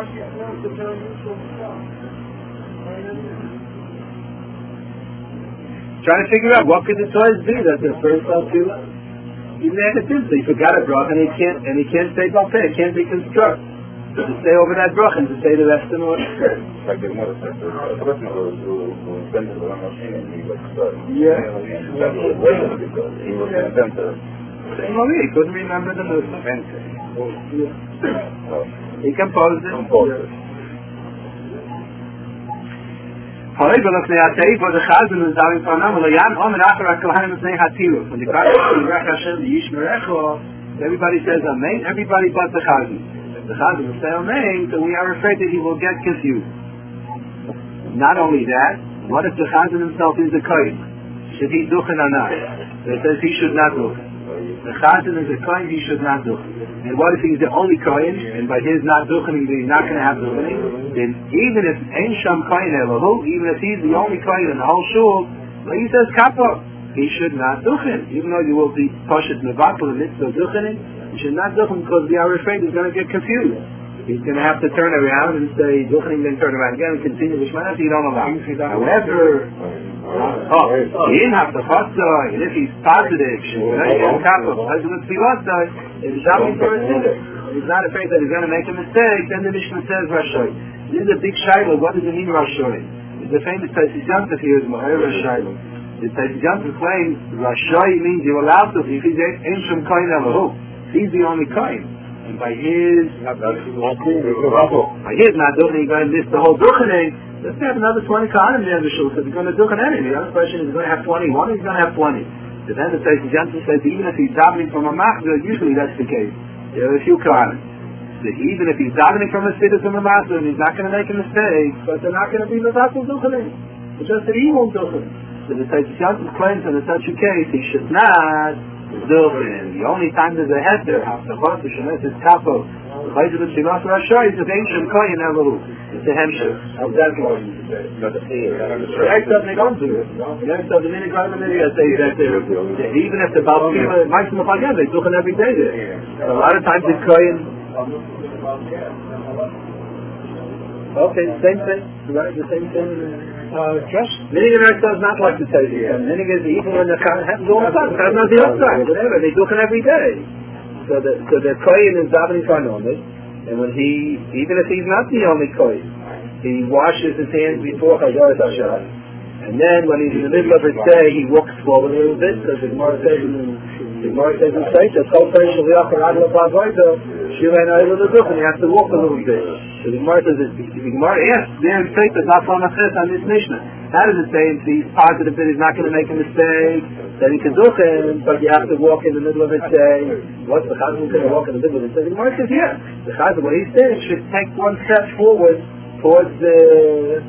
Trying to figure out what could the toys be that the first Tefillah. Even at the he forgot a brach and he can't say Baal Peh. It can't be construct. So to say over that brach and to say the rest in order. Like the mother said, the person who invented the machine, he was he was an inventor. He couldn't remember the movement. He composed it. When the When the everybody says Amen, everybody but the Chazan. The Chazan will say Amen, so we are afraid that he will get confused. Not only that, what if the Chazan himself is a Kohen? Should he duchen or not? So it says he should not duchen. The Chazan is a Kohen, he should not duchen. And what if he's the only Kohen, and by his not duchening, he's not going to have duchening? Then even if Ein Sham Kohen Elahu, even if he's the only Kohen in the whole shul, well, he says Kappa, he should not duchen. Even though you will be Pashat Mevatel in the midst of duchening, you should not duchen because we are afraid he's going to get confused. He's going to have to turn around and say duchening, then turn around again and continue the Shemana, so you don't allow. However, he didn't have to chassa, and if he's positive, he's not afraid that he's going to make a mistake, then the Mishnah says Rashoy. This is a big shiloh. What does it mean Rashoy? The famous Taisis Yantef here is Moher Rashoy. The Taisis Yantef claims Rashoy means you're allowed to, if he's Ein Sham Kohen Elahu, he's the only Kohen. And by his not doing, he's going to miss the whole duchening. Let's have another 20 Kohanim there in the shul, so he's going to duchen anyway. The other question is, he's going to have 21, or he's going to have 20. But then the Taisis Yantef says, even if he's davening from a machzor, usually that's the case. There are a few Kohanim. So even if he's davening from a siddur from a machzor, he's not going to make a mistake, but they're not going to be mevatel duchening. It's just that he won't duchen. So the Taisis Yantef claims in such a case, he should not duchen. The only time there's a heter, haftarot, the shemet is kapo. The chayzer of Shilas Rashoy is a Ein Sham Kohen Elahu. It's a hemshech. How's that going? Next up, they don't do it. Next up, the minute God say that even if the Baal Peh, Ma'asim L'Chagam, they duchen every day there. So a lot of times the Kohen. Okay, same thing. Right, the same thing. Just Minigan ourselves not like the Taisis. Minigan is even when the Kohen happens all the time. It's not the outside. Whatever, they duchen every day. So the Kohen is davening for Anomis, and when even if he's not the only Kohen, he washes his hands before Chazaras Hashanah, and then when he's in the middle of his day, he walks forward a little bit, because the Gemara says in Seicha, Chol Tzei Shaliach Arad L'Pavoida, Shirei Na'il L'Duch, and he has to walk a little bit. So the Gemara says, the Gemara asks, there in Seicha, Daf Lamachet on this Mishnah, how does it say if he's positive that he's not going to make a mistake, that he can duchen, but you have to walk in the middle of his day? What's the Chazan going to walk in the middle of his day? The Gemara says, yeah, the Chazan, what he's saying, should take one step forward towards the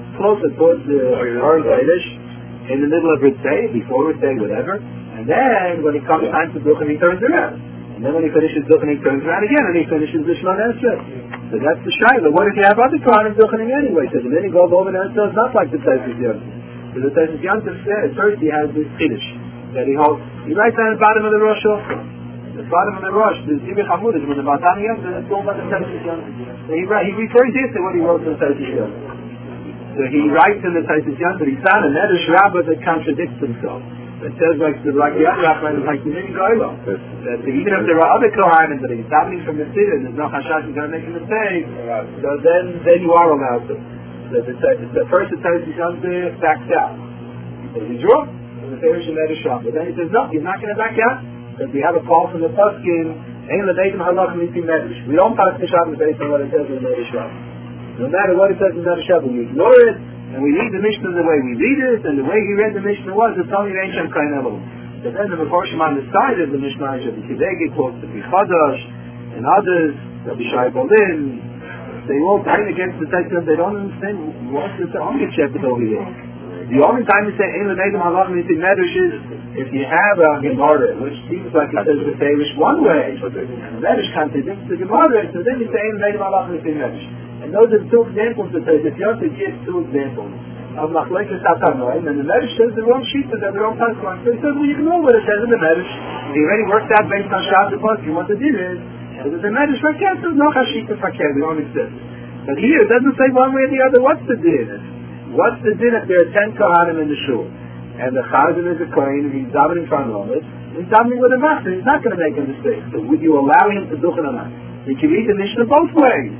Aron Kodesh, in the middle of his day, before his day, whatever, and then when it comes time to duchen, he turns around. And then when he finishes duchen, he turns around again, and he finishes the Shemona Esrei. So that's the Shaila. What if you have other Kohanim duchening anyway? So the minute goes over there, it's not like the Taisis Yantef. So the Taisis Yantef says, first he has this Kiddush that he holds. He writes on the bottom of the Rosh also. The bottom of the Rosh, the Zibich Hamud is when the Batam Yantef, it's all about the Taisis Yantef. So he refers here to what he wrote in the Taisis Yantef. So he writes in the Taisis Yantef, he's found a Nedish Rabbah that contradicts himself. It says like the other Rabbah, like the Mini Goyla. That even if there are other Kohanim that he's davening from the city and there's no Chashash he's going to make a mistake, so then you are allowed to. So the first Taisis Yantef backs out. So he drew the Ferish and Nedish Rabbah. But then he says, no, he's not going to back out. Because we have a call from the Paskin, Ein L'Beitim Halach Mitim Medish. We don't pass the Shabbos based on what it says in the Nedish Rabbah. No matter what it says in the Nedish Rabbah, we ignore it. And we read the Mishnah the way we read it, and the way he read the Mishnah was, it's only Ein Sham Kohen Elahu. But then the Meforshim on the side of the Mishnah, Rabbi Kidegi quotes the Chadash, and others, Rabbi Shai Bolin, they all fight against the Taisim, they don't understand what's the Ongit Shepherd over here. The only time you say Ein L'Nedim Halach Mitzvah Medrash is if you have a Gemara, which seems like it says the Parish one way, and the Medrash contradicts the Gemara, so then you say Ein L'Nedim Halach Mitzvah Medrash. And those are two examples that say, if you have to give two examples of Machlekes HaTanoim, and the Medrash says the wrong sheet, that the wrong consequence. So he says, well, you can know what it says in the Medrash. He already worked out based on Shabbos and what the din is. And the Medrash Fakir says, no Hashita Fakir, they don't exist. But here, it doesn't say one way or the other, what's the din? What's the din if there are 10 Kohanim in the shul? And the Chazan is a Kohen, and he's davening from Romet, he's davening with a master, he's not going to make a mistake. So would you allow him to duchen or not? You can read the Mishnah both ways.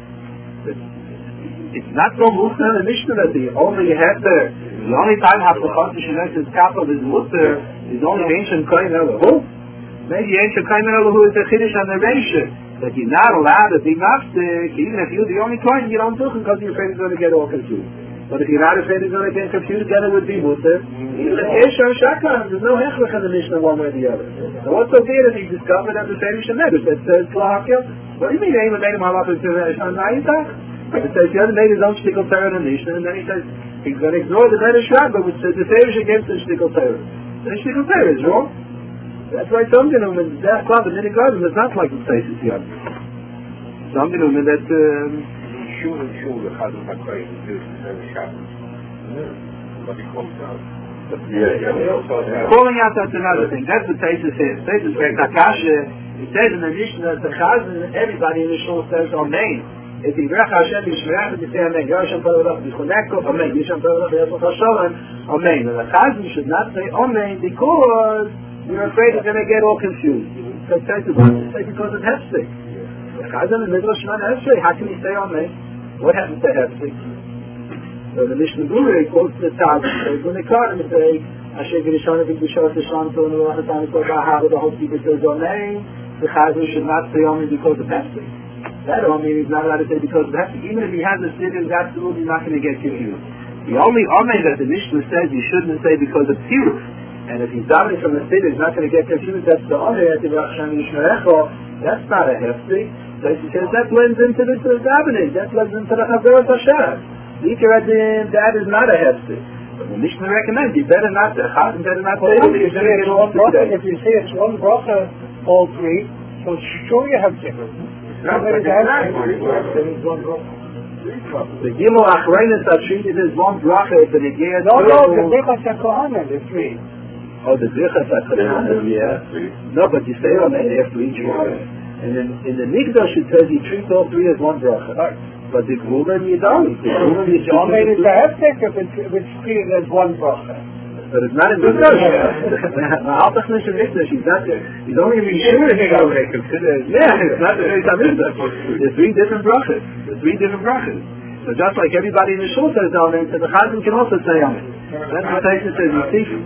It's not so mutter in the Mishnah that the only time Haflachot Shenet is capital is mutter is only ancient Kohen Elahu. Maybe ancient Kohen Elahu is a Chiddush on the Reisha. That you're not allowed to be Mafsik, even if you're the only Kohen, you don't do it because you're afraid it's going to get all confused. But if you're not afraid it's going to get confused, then it would be mutter. Even if Esha or Shakhan, there's no hechlech in the Mishnah one way or the other. So what's so weird if he discovered that the same Mishnah Medrash that says Klahakil? What do you mean they even made him halach into the Mishnah? It says he hasn't made his own shtickle Torah in the Mishnah, and then he says he's going to ignore the Medrash Rabbah, which says the Torah against the shtickle Torah. The shtickle Torah is wrong. That's why some gentlemen, that club in the garden is not like the places here. Some gentlemen that Shul and Shul, the Chazan HaKoyin, do the Shabbos. But he comes out. Calling out, that's another thing. That's what Taisus says. Taisus says, Takasha, he says in the Mishnah, the Chazan, everybody in the shul says Amen. If he Rech Hashem Yishmerach, you say Amen. Yerushem Parolach B'chonekov, Amen. Yishem Parolach B'yasot HaShalom, Amen. And the Chazan should not say Amen because you're afraid they're going to get all confused. Because Taisus wants to say because of Hefsek. The Chazan in Midrash Shman Hefsek, how can he say Amen? What happens to Hefsek? So the Mishnah Berurah quotes the Taz, says when they call him and say, Asher Gerishon Avik B'Shor Tishon Tov Ne'Rach Etan Kol Ba'Hava, the whole people says Amen, the Chazan should not say Amen because of Hefsek. That Amen he's not allowed to say because of Hefsek. Even if he has a sin, he's absolutely not going to get confused. The only Amen that the Mishnah says he shouldn't say because of Tiruf. And if he's davening from the sin, he's not going to get confused. That's the Amen that the Rach Hashem Yishmerecho. That's not a Hefsek. So he says that blends into the davening. That blends into the Chaverat Hashem. That is not a hefsek. But the Mishnah recommends you better not to. Chazan better not to. If you say it's one bracha, all three, so sure you have different. The Gimel Achreinis are treated as one bracha. It's an Igiyah. No, the Birchas HaKohanim, the three. Oh, the Birchas HaKohanim, yeah. No, but you say on that after each one. And in the Mikdash it says you treat all three as one bracha. But the Gula you don't. The Gula you don't. It's a hefsek if it's treated as one bracha. But it's not in the Mikdash. He's only in Yeshua. Yeah, it's not the very Mikdash. There's three different brachas. So just like everybody in the shul says Amen, so the Chazan can also say Amen. That's what Taisus says in Sifu.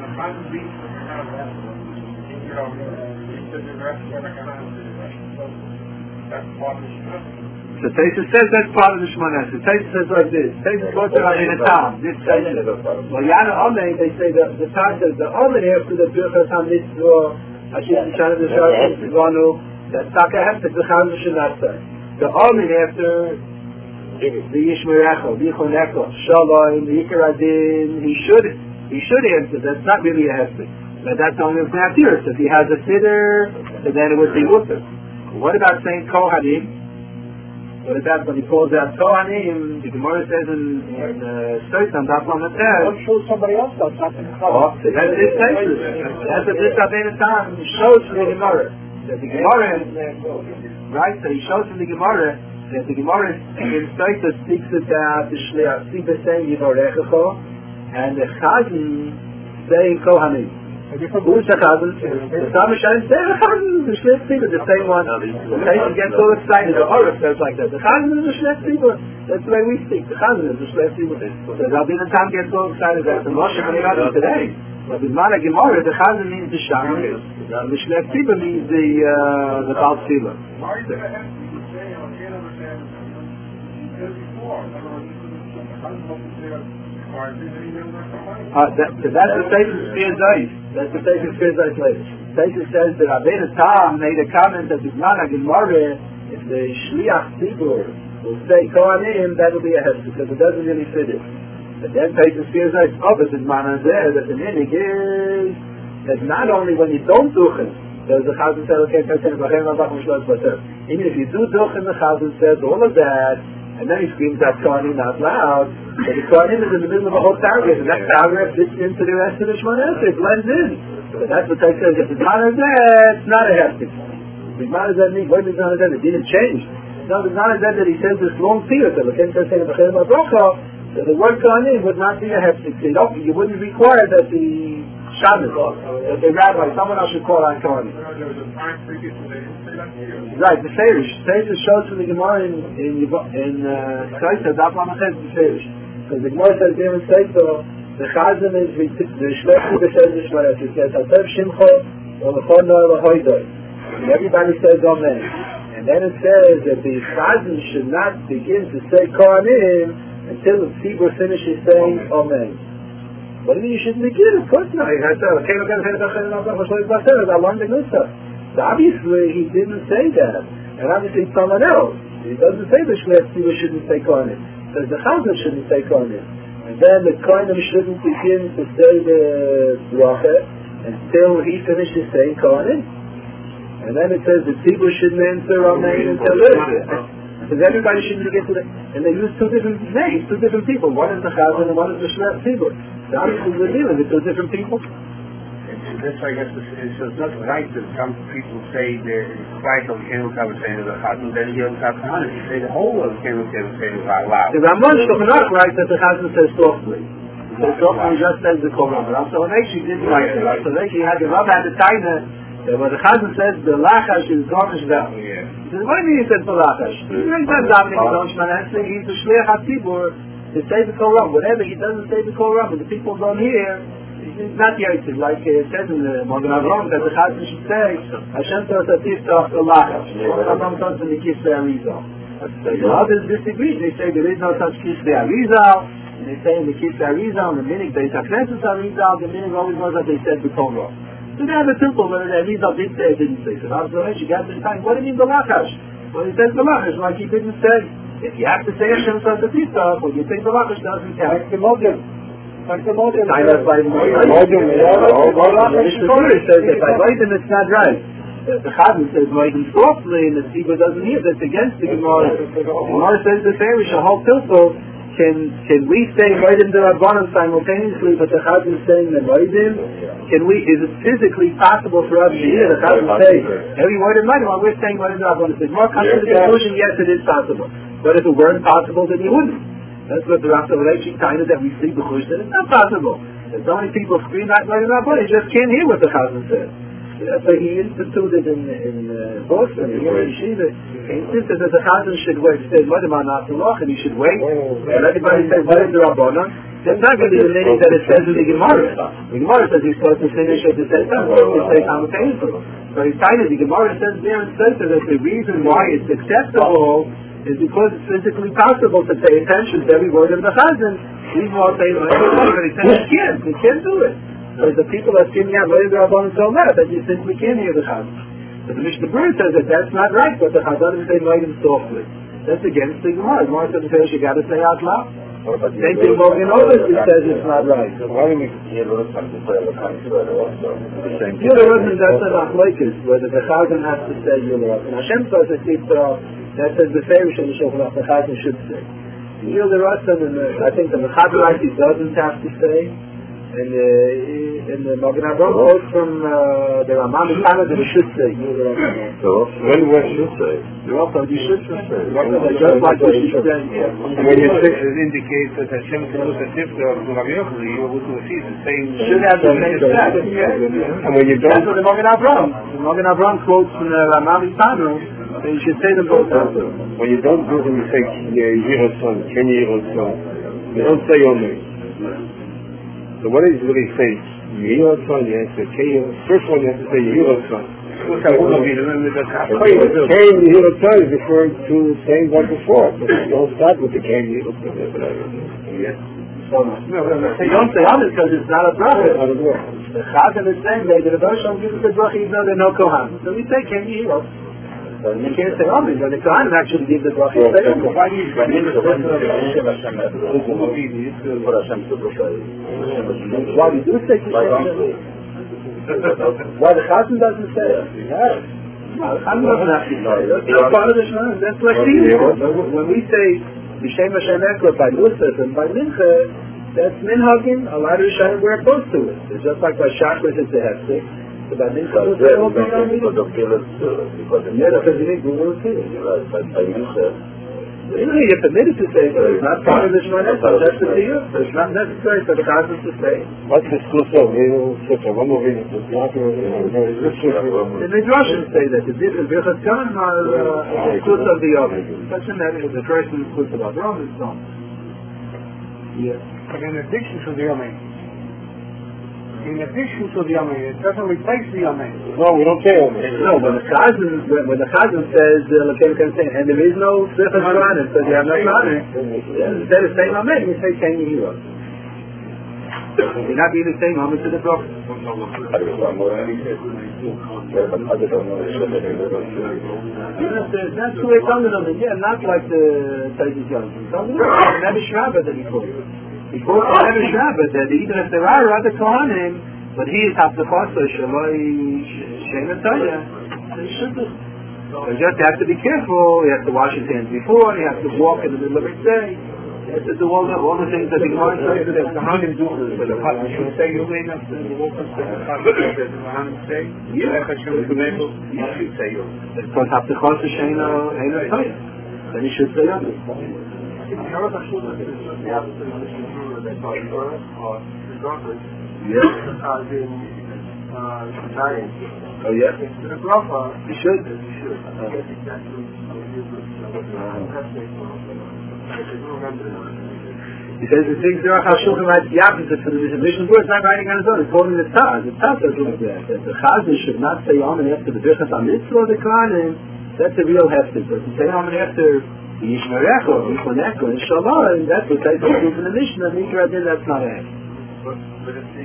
So Taisus says that's part of the Shmoneh. So Taisus says like this. Taisus goes to in a town. This Taisus. Well, Yana Amen, they say the Taisus says the Amen after the Birchas HaMitzvah, Hashem Yishana B'Shar Tzivanu, that Taka Hefsek the Chazan should not say. The Amen after the Yishmerecho, B'Chonecho, Shalom, the Yikar Adin, he should answer. That's not really a Hefsek. But that's only if Naftir. So if he has a siddur, then it would be Mutter. What about saying Kohanim? What about when he calls out Kohanim? The Gemara says in Sotah, that's on the test. I'm sure somebody else does something. Oh, that's this Taisus. That's what this Abed Tam shows from the Gemara. That the Gemara, right? So he shows from the Gemara that the Gemara in Sotah speaks about the Shliach Sipa saying Yivarechecho, and the Chazan saying Kohanim. Who's the Chazan? The Samashayim says the Chazan is the Shliach Sipa, the same one. The Taisus gets all excited. The Orach says like that. The Chazan is the Shliach Sipa. That's the way we speak. The Chazan is the Shliach Sipa. So Rabbi Natan gets all excited about the Moshe Chaneiradi today. But in Mana Gemara, the Chazan means the Shaman. The Shliach Sipa means the Baal Tefillah. That's the Taisus Spear Zayis. That's the Taisus Spear Zayis later. Taisus says that Abed Tam made a comment that the Mana Gemara, if the Shliach Tzibur will say Kohanim, that will be a hefsek because it doesn't really fit it. And then Peitzah Spears like, this is Manazeh, that the minig is that not only when you don't duchen, there's a Chazan said, okay, even if you do duchen, the Chazan says all of that, and then he screams that Kohanim out loud, but the Kohanim is in the middle of a whole paragraph, and that paragraph fits into the rest of the Shemona Esrei, it blends in. So that's what I said, if it's Manazeh, it's not a heftig. If it's Manazeh, what is Manazeh? It didn't change. No, it's Manazeh that he says this long period, so the word Kohanim would not be a heftig. You wouldn't require that the Shabbos, that the rabbi, someone else should call on Kohanim. Right, the Ferish. Ferish shows from the Gemara in Kaisa, Daf Lamachet, the Ferish. Because the Gemara says here in Kaisa, the Chazan is the Shlechti b'Shez Yishmael. It says, Hatev Shimcho, Olechon Noah L'Hoidoi. And everybody says Amen. And then it says that the Chazan should not begin to say Kohanim until the Tzibur finishes saying Amen. What do you mean you shouldn't begin? Of course not. I learned the good stuff. So obviously he didn't say that. And obviously someone else. He doesn't say the Shlech Tzibur shouldn't say Kohanim. Says the Chazan shouldn't say Kohanim. And then the Kohanim shouldn't begin to say the Bracha until he finishes saying Kohanim. And then it says the Tzibur shouldn't answer Amen until this. Because everybody shouldn't get to the... And they use two different names, two different people. One is the Chazan and one is the Shlech Tzibur. So obviously we're dealing with two different people. That's why I guess it's not right that some people say they're quite on Kenu Kav saying the Chazan, then you don't have Kohanim. You say the whole of Kenu Kav saying out loud. The Ramon Shulchan right that the Chazan says softly. So softly just says the Kol Ramon. So when she didn't like it, so then she had the Rav had the Taina. When the Chazan says the Lachash is garnish down. He says, what do you mean he said for Lachash? He's not davening his own Shemana Esrei. He's the Shliach HaTzibur to say the Kol Ram. Whatever he doesn't say the Kol Ram, and the people don't hear, it's not Yitzid. Like it says in the Magen Avraham that the Chazan should say, Hashem Torah Tiftach the Lachash. Magen Avraham comes in the Kisvei Arizal. The others disagree. They say there is no such Kisvei Arizal. And they say in the Kisvei Arizal, in the Minig Beis HaKnesses Arizal, the Minig always was that they said the Kol Ram. So they have a simple whether the Arizal did say or didn't say. So now you got to time, what do you mean the Lachash? Well, he says the Lachash, like he didn't say. If you have to say Hashem Torah Tiftach, when you say the Lachash doesn't count. Like the Modim. Like the Modim. Modim, says that by Modim it's not right. The Chazan says Modim softly and the Tzibur doesn't hear. That's against the Gemara. The Gemara says the Ferish, a whole pilpul, can we say Modim the Rabbanan simultaneously, but the Chazan is saying the Modim? Is it physically possible for us to hear the Chazan say every word in Modim? While we're saying Modim the Rabbanan, it's more comes to the conclusion, yes, it is possible. But if it weren't possible, then you wouldn't. That's what the Rav Reichik kind of that we see before said, it's not possible. There's so many people scream out Modim the Rabbanan, you just can't hear what the Chazan says. That's why he instituted in Boston, here in Yeshiva, he insisted that the Chazan should wait. He said, Modim HaNatzalach, and he should wait. And everybody says, Modim the Rabbanan. That's not really the meaning that it says in the Gemara. The Gemara says he's supposed to finish at the same time, so say simultaneously. So he's kind of, the Gemara says there and says that the reason why it's acceptable is because it's physically possible to pay attention to every word of the Chazan. Even while saying, but he says you can't do it. So the people are screaming out, Modim the Rabbanan so mad that you simply can't hear the Chazan. But the Mishnah Berurah says that that's not right, but the Chazan say Modim softly. That's against the Gemara. The Gemara says you got to say out loud. Same thing Morgan Ovis says it's not right. Why do we hear the Russian that's an achlokes, whether the Chazan has to say Yulurot. And Hashem says that says the Ferish and the Shulchan the Chazan should say. Yulurot, and I think the Mechaberite doesn't have to say. And the Magen Avraham quotes from the Rambam in Canada that we should say. So, when we should say? You should say. Just like what you should say. When you say it indicates that Hashem Torah Tiftach of Rabbi Yochanan, you will to see the same. Should have the same status. And when you don't, that's what the Magen Avraham. The Magen Avraham quotes from the Rambam in Canada. You should say them both. When you don't do them, you say Yirotson, Ken Yirotson. You don't say Omer. So what is really say? Yirotson, you have to say first one you have to say Yirotson. Ken Yirotson is referring to the same one before. But you don't start with the Ken Yirotson. Yes. They don't say on it because it's not a bracha. The Chazan is saying that the Rebbe Shalom gives the bracha even though they're no Kohan. So we say Ken Yirotson. And you can't say Amen, but the Kohanim actually give the bracha. Why do you Why do you say why the Chazan doesn't say it? I'm not happy. That's part of the Shana. That's like when we say B'Shem Hashem Ekra by Nusaf and by Mincha, that's Minhagin. A lot of the Shana we're opposed to it. It's just like by Shachrit it's a hefsek. So by Mincha it's a whole thing on me. Because you need Google too. By Mincha. You're permitted to say, but it's not part of the Shemana. That's the deal. It's not necessary for the Chazan to say. What's the Susa? The Midrashim say that the Birchas Kohen are Susa of the Yom. Such a matter is the person who's Susa of the Yom is not. Yes. But in addition to the Yom, it doesn't replace the Yom. No, we don't say Yom. No, when the Chazan says and there is no Sifas Kohanim, so you have no Kohanim, instead of saying Amen, you say Ken Yehira. You're not even saying Amen to the Prophet. That's who it's under them. Yeah, not like the Taisus Young. It's under them. Never Shabbat that he calls it. He calls it Never Shabbat that even if there are other Kohanim, but he is half the Chosser, Shaloi Shem and Taya, he should do. So you just have to be careful. He has to wash his hands before, he has to walk in the middle of his day. He has to do all the things that he wants to do. The Kohanim do for the Chazan. Should say you may not the walkers for the Chazan. The Kohanim say, you should say you. Because half the Chosser Shem and Taya. Then he should say that. Yes. Oh yeah. You should. He says the things there are Shulchan writes the opposite for the Mishnah Berurah. It's not writing on his own. It's quoting the Taz. The Taz says like that. That the Chazan should not say Amen after the Birchas HaMitzvah the Kohanim. That's a real heftig. But to say Amen after the Yishmerecha, Yichonecha, Inshallah, and that's what I told you from the Mishnah. Mikra Din, that's not it. But if the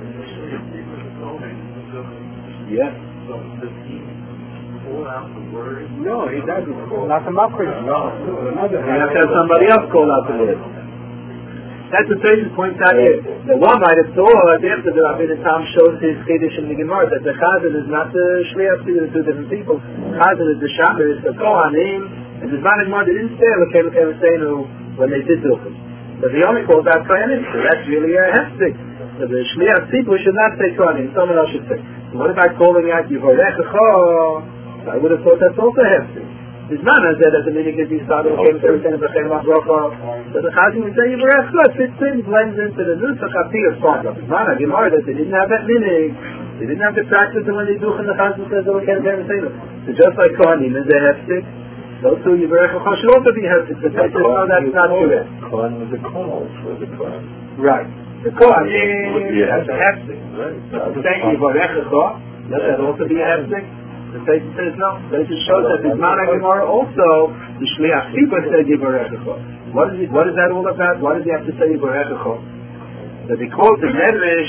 Yeah. so does he pull out the word? No, he doesn't. Not the Makri. No. You have to have somebody else call out the word. That's the Taisus points out here. The one might have thought after the Rabbi Tam shows his Kiddush in the Gemara that the Chazan is not the Shliach to the two different people. Chazan is the Shamer, is the Kohanim, and the Zman Gemara didn't say when they did Duchim. But the only calls out Kohanim, so that's really a heftig. So the Shliach people should not say Kohanim, someone else should say. So what about calling out Yivorecha? I would have thought that's also heftig. His man has said that the meaning is he started came to return the B'chem HaBrocha. So the Chazim would say Yivorecha fits in, blends into the Nusach HaPir part of his man. Gemara that they didn't have that meaning. They didn't have the practice, and when they do and the Chazim says they can't say it. So just like Kohanim is a heftig, so too Yivorecha should also be heftig. But they said no, that's not correct. Kohanim is a call for the Kohanim. Right. The Kohanim is a heftig. So saying Yivorecha, let that also be a heftig. The Taisus says no. The Taisus shows that the Zman Gemara also, the Shliach Tzibur said Yivorecha. What is that all about? Why does he have to say Yivorecha? That he calls the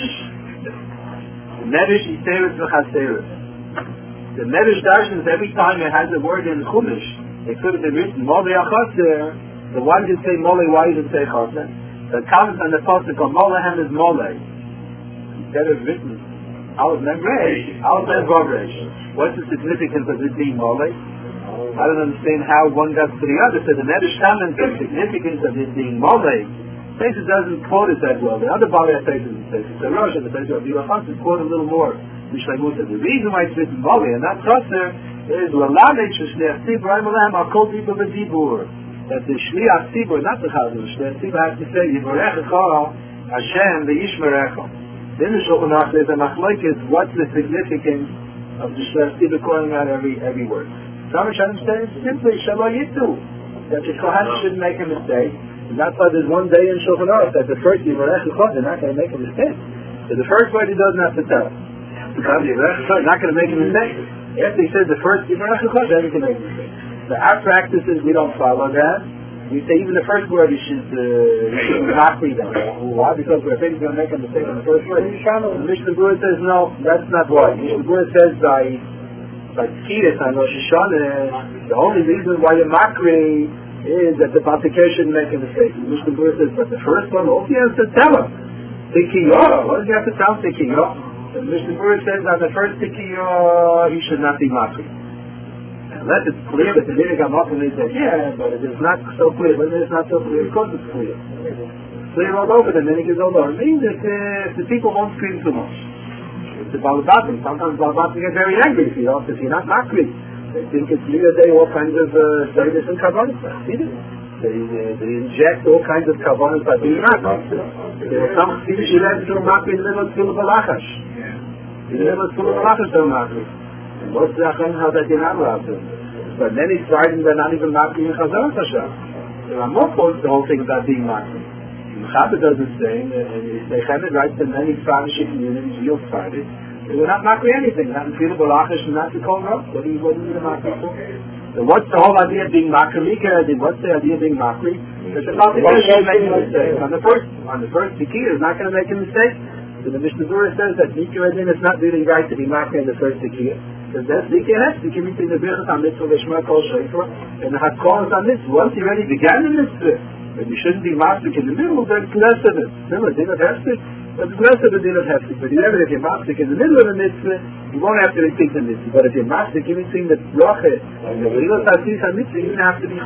Medrash Yiseres V'Chaseres. The Medrash Darshans, every time it has a word in Chumash, it could have been written Molei HaChaser. So why did it say Molei? Why did it say Chaser? The comments on the pasuk of Molehem is Molei. Instead of written Aleph Mem Resh, Aleph Mem Vav Resh. What's the significance of it being Molei? I don't understand how one got to the other. So the Medrash comments the significance of it being Molei. Taisus doesn't quote it that well. The other Baalei Taisus says the Rosh and the Taisus of Yivorecha quote a little more. The reason why it's written Molei and not Chaser is L'Lamed Shliach Tzibur Ayim Al Kol Dibur V'Dibur. That the Shliach Tzibur, not the Chazan, the Shliach Tzibur has to say Yivorecha Hashem V'Yishmerecha. Then the Shulchan Aruch says a machlokes, what's the significance of the Shliach Tzibur calling out every word? Some Rishonim say simply Shelo Yitu, that the Kohen shouldn't make a mistake. And that's why there's one day in Shulchan Aruch that the first Yivorecha they're not going to make a mistake. So the first word he doesn't have to tell. Because Yivorecha not going to make a mistake. After he says the first Yivorecha then he can make a mistake. So our practice is we don't follow that. We say even the first word you should not read them. Why? Because we're afraid he's going to make a mistake on the first word. The Mishnah Berurah says no, that's not why. The Mishnah Berurah says by But Tkiyas on Rosh Hashanah, the only reason why you're makri is that the Batikeh shouldn't make a mistake. The Mishnah Berurah says, but the first one, all he has to tell him, Tikiyah. What does he have to tell Tikiyah? The Mishnah Berurah says on the first Tikiyah, he should not be makri. Unless it's clear that the Minig HaMakom is that, yeah, but it is not so clear. When it's not so clear, of course it's clear. It's clear all over, the Minig is all over. It means that the people won't scream too much. It's a Balabatim. Sometimes Balabatim get very angry if you're not makri. They think it's Liga Day, all kinds of service and kavanas. They inject all kinds of kavanas by being makri. There were some Chassidus who led to makri in the middle of Tfilah Balachash. In the middle of Tfilah Balachash they're makri. And what's the Achon how that you're not allowed to? But many Fridays they're not even makri in Chazar Hashem. There are more quotes the whole thing about being makri. Chabad doesn't say, and they Chabad writes in many Spanish communities, real Fridays, they were not makri anything, not in Tfilah Balachash and not to call up. What do you need a makri for? So what's the whole idea of being makri? What's the idea of being makri? That the Batikeh shouldn't make a mistake. On the first Tikiyah is not going to make a mistake. So the Mishnah Berurah says that Mikra Adin is not really right to be makri in the first Tikiyah. Because that's Tikiyah has to give me the Birchas HaMitzvah Lishma Kol Shofar and the Hakol HaMitzvah. Once he already began the mitzvah, but you shouldn't be mastic in the middle, then less of it. Remember, din of hefsek, but less of a din of hefsek. But if you're mastic in the middle of the mitzvah, you won't have to repeat the mitzvah. But if you're mastic in between the bracha and the real tasis and mitzvah, you have to be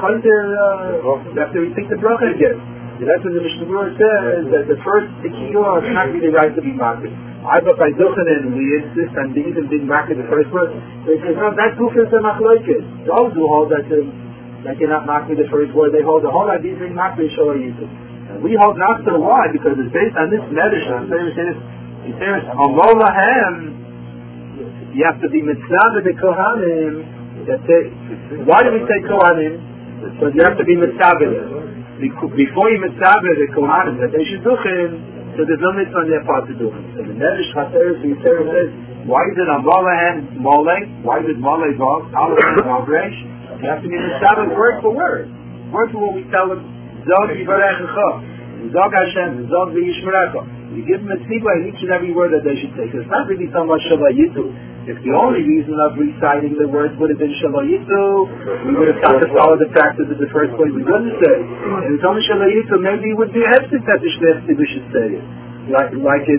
you have to repeat the bracha again. So that's what the Mishnah Berurah says, that the first tikiyah is not really right to be mastic. I but by Duchanan, we insist on being mastic the first word. So he says, no, that Duchanan is a machlokes. Those who hold that you're not makri the first word, they hold the whole idea of being makri shalayitu. And we hold not so. Why? Because it's based on this medrash. He says, Amor lahem, you have to be mitzvah the kohanim. Why do we say kohanim? Because you have to be mitzvah. Before you mitzvah the kohanim, that they should duchen, so there's no mitzvah on their part to duchen. So the medrash Chaseres says, why is it Amor lahem molek? Why is it molek vav? Aleph and Avresh? You have to be mitzvah word for word. Word for what we tell them. Zog yivarechecha, Zog Hashem, Zog v'yishmerecha. You give them a tzibah in each and every word that they should say. So it's not really so much shalayitu. If the only reason of reciting the words would have been shalayitu, we would have started to follow the practice of the first place we wouldn't say. And it's only shalayitu, maybe it would be hefsek that the shnei tzibah should say it. Like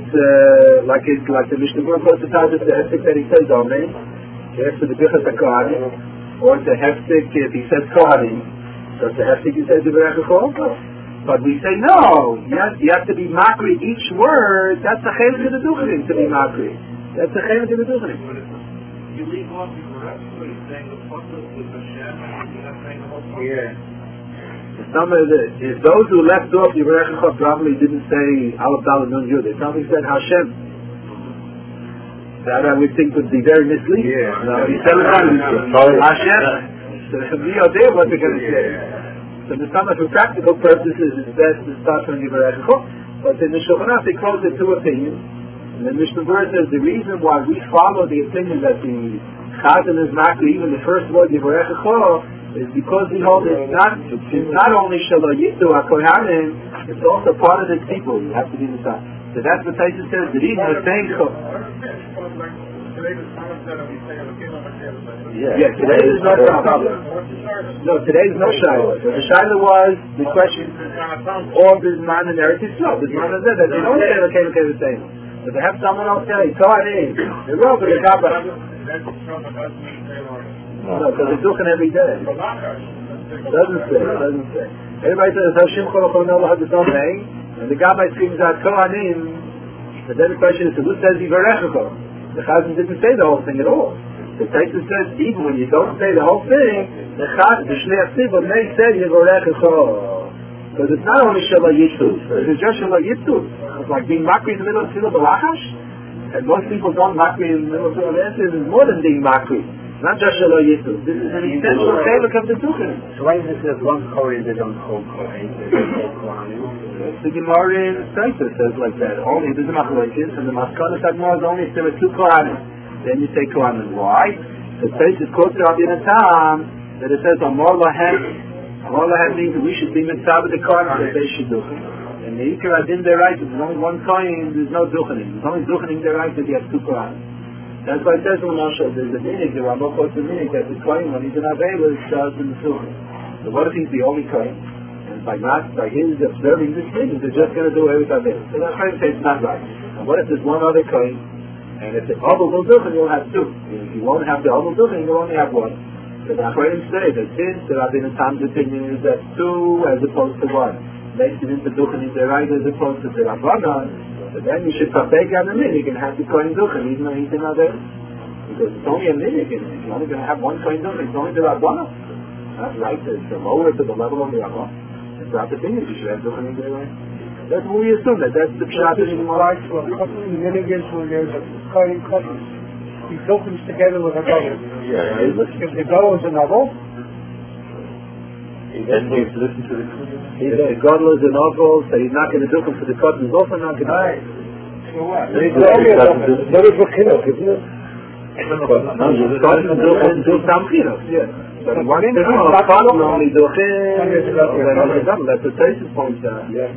the Mishnah Berurah quotes the hefsek that he says, Amen. After the Birchas HaKohanim. Or it's a hefsek if he says kohanim, so it's a hefsek he says Yivarechecha also. But we say no, you have to be makri each word. That's the chelik of the duchenim to be makri. That's the chelik of the duchenim. You leave off Yivarechecha, you're saying the pasuk with Hashem, you're not saying the whole pasuk. Yeah. If those who left off Yivarechecha probably didn't say Aleph Dalet Nun Yud, they probably said Hashem. That I would think would be very misleading. Yeah. No, he said it Hashem. So we are there what they're going to say. So the sum for practical purposes is best to start from Yivarechecha. But in the Shulchan Aruch they quote the two opinions. And the Mishnah Berurah says the reason why we follow the opinion that the Chazan is makri, even the first word Yivarechecha, is because we hold it's not only shalayitu hakohanim, it's also part of the people. You have to be the same. So that's what Taisa says. The reason is saying yeah, today is no problem. No, today is no shiloh. So the shiloh was the question of this man in Eretz Yisrael. This man is there. They don't say okay the same. But they have someone else say, Kohanim. They wrote for the Kabbah. No, because they're talking every day. Doesn't say. Everybody says Hashem Chol Chol Nolah has its own name, and the Gabbai screams out Kohanim. But then the question is, who says Yivarechecha? The Chazan didn't say the whole thing at all. The Taisa says even when you don't say the whole thing, the Shnei Tzibah may say Yivarechecha. Because it's not only Shalayitu, it's just Shalayitu. It's like being makri in the middle of Tfilah Balachash. And most people don't makri in the middle of Tfilah Balachash. It's more than being makri. Not just Shalayitu. This is an essential chelik of the Duchen. So why is it that one Kohen they don't call Kohen? The Gemara in Taisa says like that. Only there's a machlokes, and the Maskanas Admor is only if there are two Kohanim. Then you say Kohanim. Why? The Taisa quotes Rabbi Natan that it says Amor Lahem. Amor Lahem means we should be mitzvah the Kohanim that they should do. And the Ikar Adin they're right. If there's only one Kohen, there's no Duchenim. There's only Duchenim they're right that you have two Kohanim. That's why it says in the Mashal, there's a minig, the Rambam quotes a minig, that the Kohen, when he's in Avelis, does in the Sukkah. So what if he's the only Kohen? And by his observing this minig, they're just going to do away with Avelis. So that's why I say it's not right. And what if there's one other Kohen, and if it's Abel Duchen, you'll have two. If you won't have the Abel Duchen, you'll only have one. The Achronim say that since the Rabbi Natam's opinion is that two as opposed to one, makes it into Duchen in the right as opposed to the Rabbanan, so then you should partake on the minig and have the Kohen Duchen, even though he's in other. Because it's only a minig, and if you're only going to have one Kohen Duchen, it's only the Rabbanan. That's right, it's lower to the level of the Rabbanan. It's not the thing that you should have Duchen in the right. That's what we assume, that's the pshat in the Gemara. Minig is when there's a Kohen Kohen. He Duchens together with a Gadol. If the Gadol is a Nabal, Then he listen to the If the Gadol is an Nabal, so he's not going to Duchen for the Kohen, he's also not going to. so what? That is for Chinuch, isn't it? Do some Chinuch, yes. But once there's a Kohen, only Duchen, that's the thesis point there. If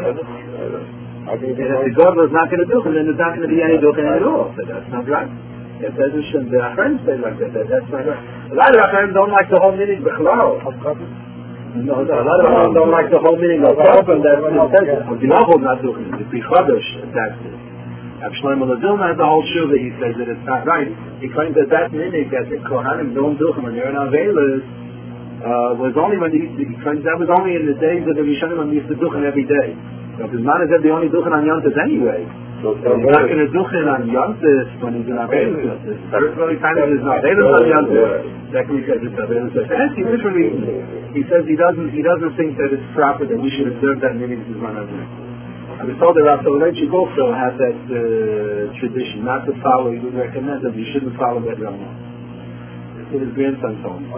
the Gadol is not going to Duchen, then there's not going to be any Duchen at all, so that's not right. If the Achronim say like that, that's not right. A lot of Achronim don't like the whole minig b'chlal. No, a lot of them don't like the whole meaning of Chopin, that's what it says. The Nahol not doing it. The Chodesh, that's it. Shlomo Ladilma has the whole shoe that he says that it's not right. He claims that meaning that the Kohanim don't do when they're in Avelis was only when he claims that was only in the days of the Rishonim when he used to duchen every day. So his man is the only duchen on Yontes anyway. So he's not going to duchen on Yontes when he's in Avelis. The first really time is not Avelis on Yontes. Secondly, because it's Avelis. Literally, he says he doesn't think that it's proper that we should observe that meaning is one of them. I was told that Rav Soloveitchik also has that tradition, not to follow. He would recommend that we shouldn't follow that Rambam. It's his grandson told me.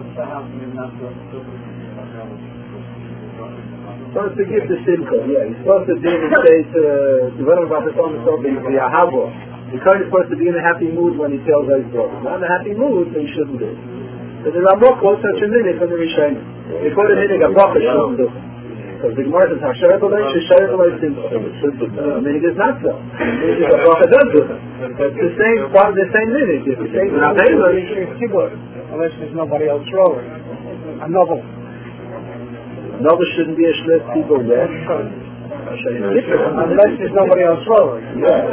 Supposed to give the simcha, yeah. He's supposed to be in a state, the Kohen is supposed to be in a happy mood when he tells his brother. Not in a happy mood, so he shouldn't do it. So the Rambam quotes such a minute from the Rishonim. They quote a minute, a prophet shouldn't do it. Because the Gemara says, Hashem Ebolei, Sheshem Ebolei Simcha. Meaning it's not so. Meaning the prophet does do it. It's the same, part of the same minute. It's the same, unless there's nobody else rolling. A novel. Novel shouldn't be a shliach people there. Unless there's nobody else rolling. That's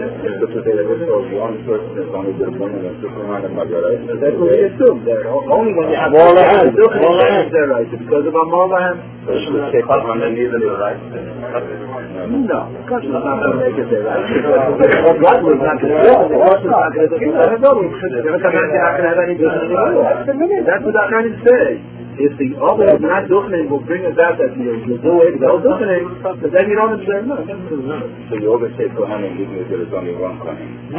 what we assume. Only when you have more land, they're right. Because of Amolahan, no, of course it's not going to make it there, right? Because God was not going to do it. The horse is not going to do it. That's what I'm trying to say. If the other is not duchening, will bring us out that you'll do it, they'll duchening, but then you don't observe much. So you always say Kohanim, even if there is only one Kohanim.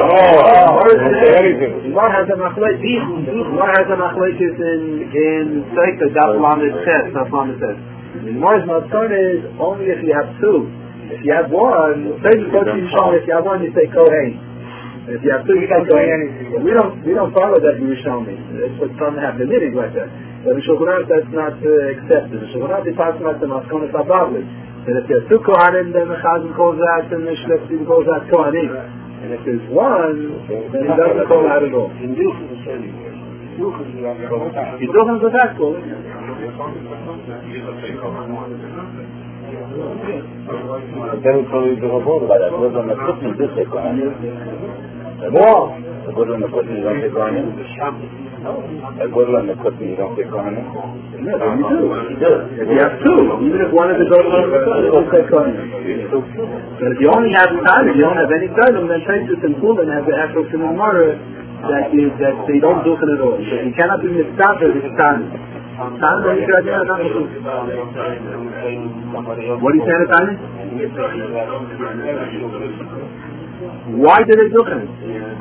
Gemara has a machlekes in Sefer Daf Lamed Tes. The Gemara's matzon is only if you have two. If you have one, if you have one, you say Kohen. If you have two, you say Kohen. We don't follow that Yerushalmi. That's what some have the minig like that. But in Shulchan Aruch that's not accepted. In Shulchan Aruch they pass on the Maskonos Abavli. And if there's two Kohanim, then the Chazan calls out and the Shlepsim calls out Kohanim. And if there's one, then he doesn't call out at all. In Duchen is the same. Duchen is the best call. Then we call it the Rabban, but that was on the Kutni, this is Kohanim. More. The Gudel and the Kutni, you don't say Kohanim? The Gudel and the Kutni, you don't say Kohanim? No, you do. If you have two, even if one is a Gudel and the Kutni, you don't say Kohanim. But if you only have time, if you don't have any time, then take this and pull and have the actual Sinamara that they don't do it at all. So you cannot be mitzvah with time. What are you saying, Tanya? Why did they do it?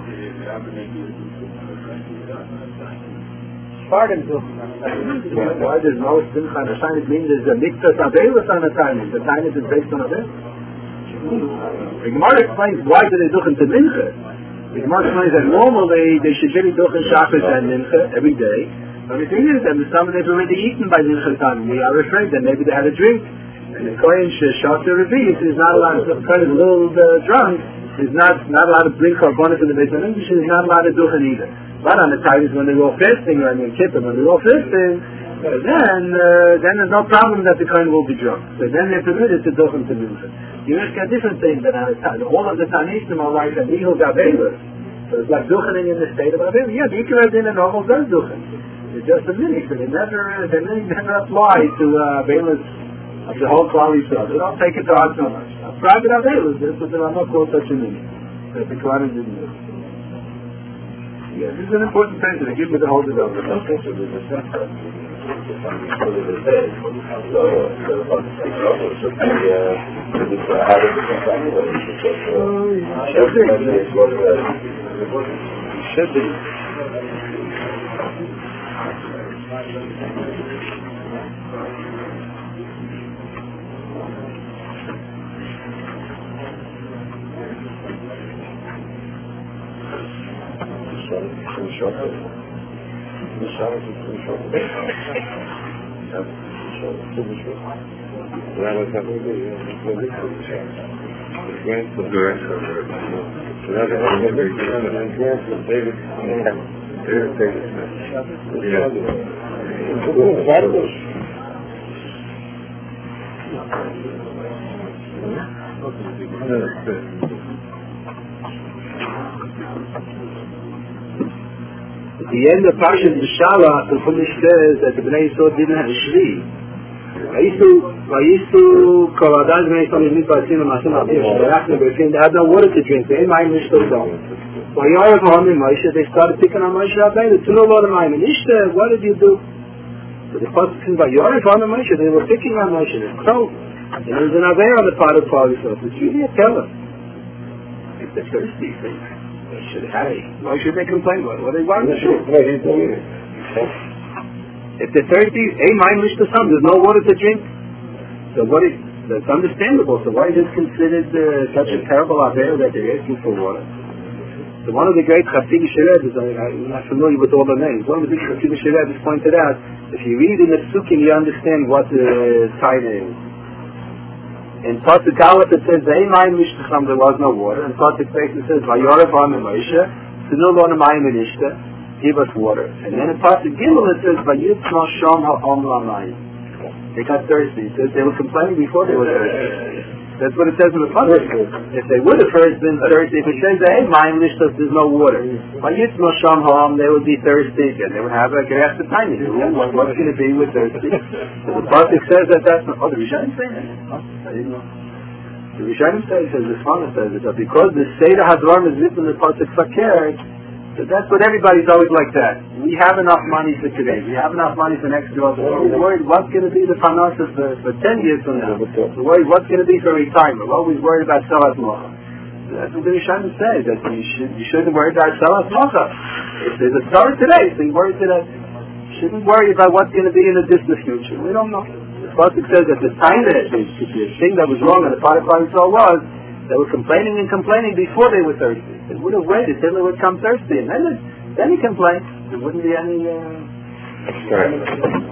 Pardon to why there's no simcha on a time? It means there's a mikvah avelis on a time. The time is based on a bit. The Gemara explains why did they do it to mincha. The Gemara explains that normally they should really do it shachris and mincha every day. The only thing is that some of them have already eaten by mincha time. We are afraid that maybe they had a drink. And the Kohen Sheshot Reviv is not allowed to, kind of a little drunk, is not allowed to bring Karbonis in the Beit HaMikdash, is not allowed to do it either. But on the times when they go fasting, or on Yom Kippur, when they go fasting, then there's no problem that the Kohen will be drunk. So then they're permitted to do him to music. You ask a different thing than all of the Tanishim are like a legal Gabelis. So it's like duchening in the state of Avil. Yeah, the Ikra in a normal does duchen. It's just a mini, so they never apply to Avelis of the whole quality stuff. They don't take it to heart so much. Private Avelis, but there are not called such a mini. That the Quran didn't do. Yeah, this is an important thing to give me the whole development. Okay, so there's a sense of should be. At the end of Parashat B'Shalach, the Chumash says that the Bnei Yisrael didn't have a Shvi. Vayistu kol adam Bnei Yisrael yimid b'atzim v'masim avim sh'berachnu b'rifim. They had no water to drink. They ain't mayim nishto dom. Vayorav ha'amim Moshe. They started picking on Moshe Rabbeinu. To no water mayim nishto. What did you do? So the pasuk says Vayorav ha'amim Moshe. They were picking on Moshe. So and there was an aver on the part of Klal Yisrael. It's really a teller. If they're thirsty, why should they complain? What do they want? If they're thirsty, there's no water to drink. So that's understandable. So why is it considered such a terrible affair that they're asking for water? So one of the great Chassidic Sherebes, I'm not familiar with all the names, one of the big Chassidic Sherebes pointed out, if you read in the Psukim, you understand what the sign is. In Pasuk Aleph it says, there was no water. In Pasuk Beis it says, Vayorav ha'amim Moshe, Tinu lo mayim v'nishta, give us water. And then in Pasuk Gimel it says, Vayitzma sham ha'om la'mayim. They got thirsty. It says they were complaining before they were thirsty. That's what it says in the Pasuk. If they would have first been thirsty, if it says, hey, mayim v'nishta, there's no water. Vayitzma sham ha'om, they would be thirsty, and they would have a gas to time. What's going to be with thirsty? So the Pasuk says that that's not, the Rishonim say that. I didn't know. The Rishonim says the Sfana says that because the Seder Hadvarim is written in the Pasuk Fakir, so that's what everybody's always like that. We have enough money for today. We have enough money for next year. We're worried what's going to be the finances for 10 years from now. We're worried what's going to be for retirement. We're always worried about Salat Mocha. That's what the Rishonim say, that you shouldn't worry about Salat Mocha. If there's a star today, so you worry today. You shouldn't worry about what's going to be in the distant future. We don't know. The Pasuk says that the time that the thing that was wrong on the part of Israel was they were complaining before they were thirsty. They would have waited till they would come thirsty, and then he complained. There wouldn't be any.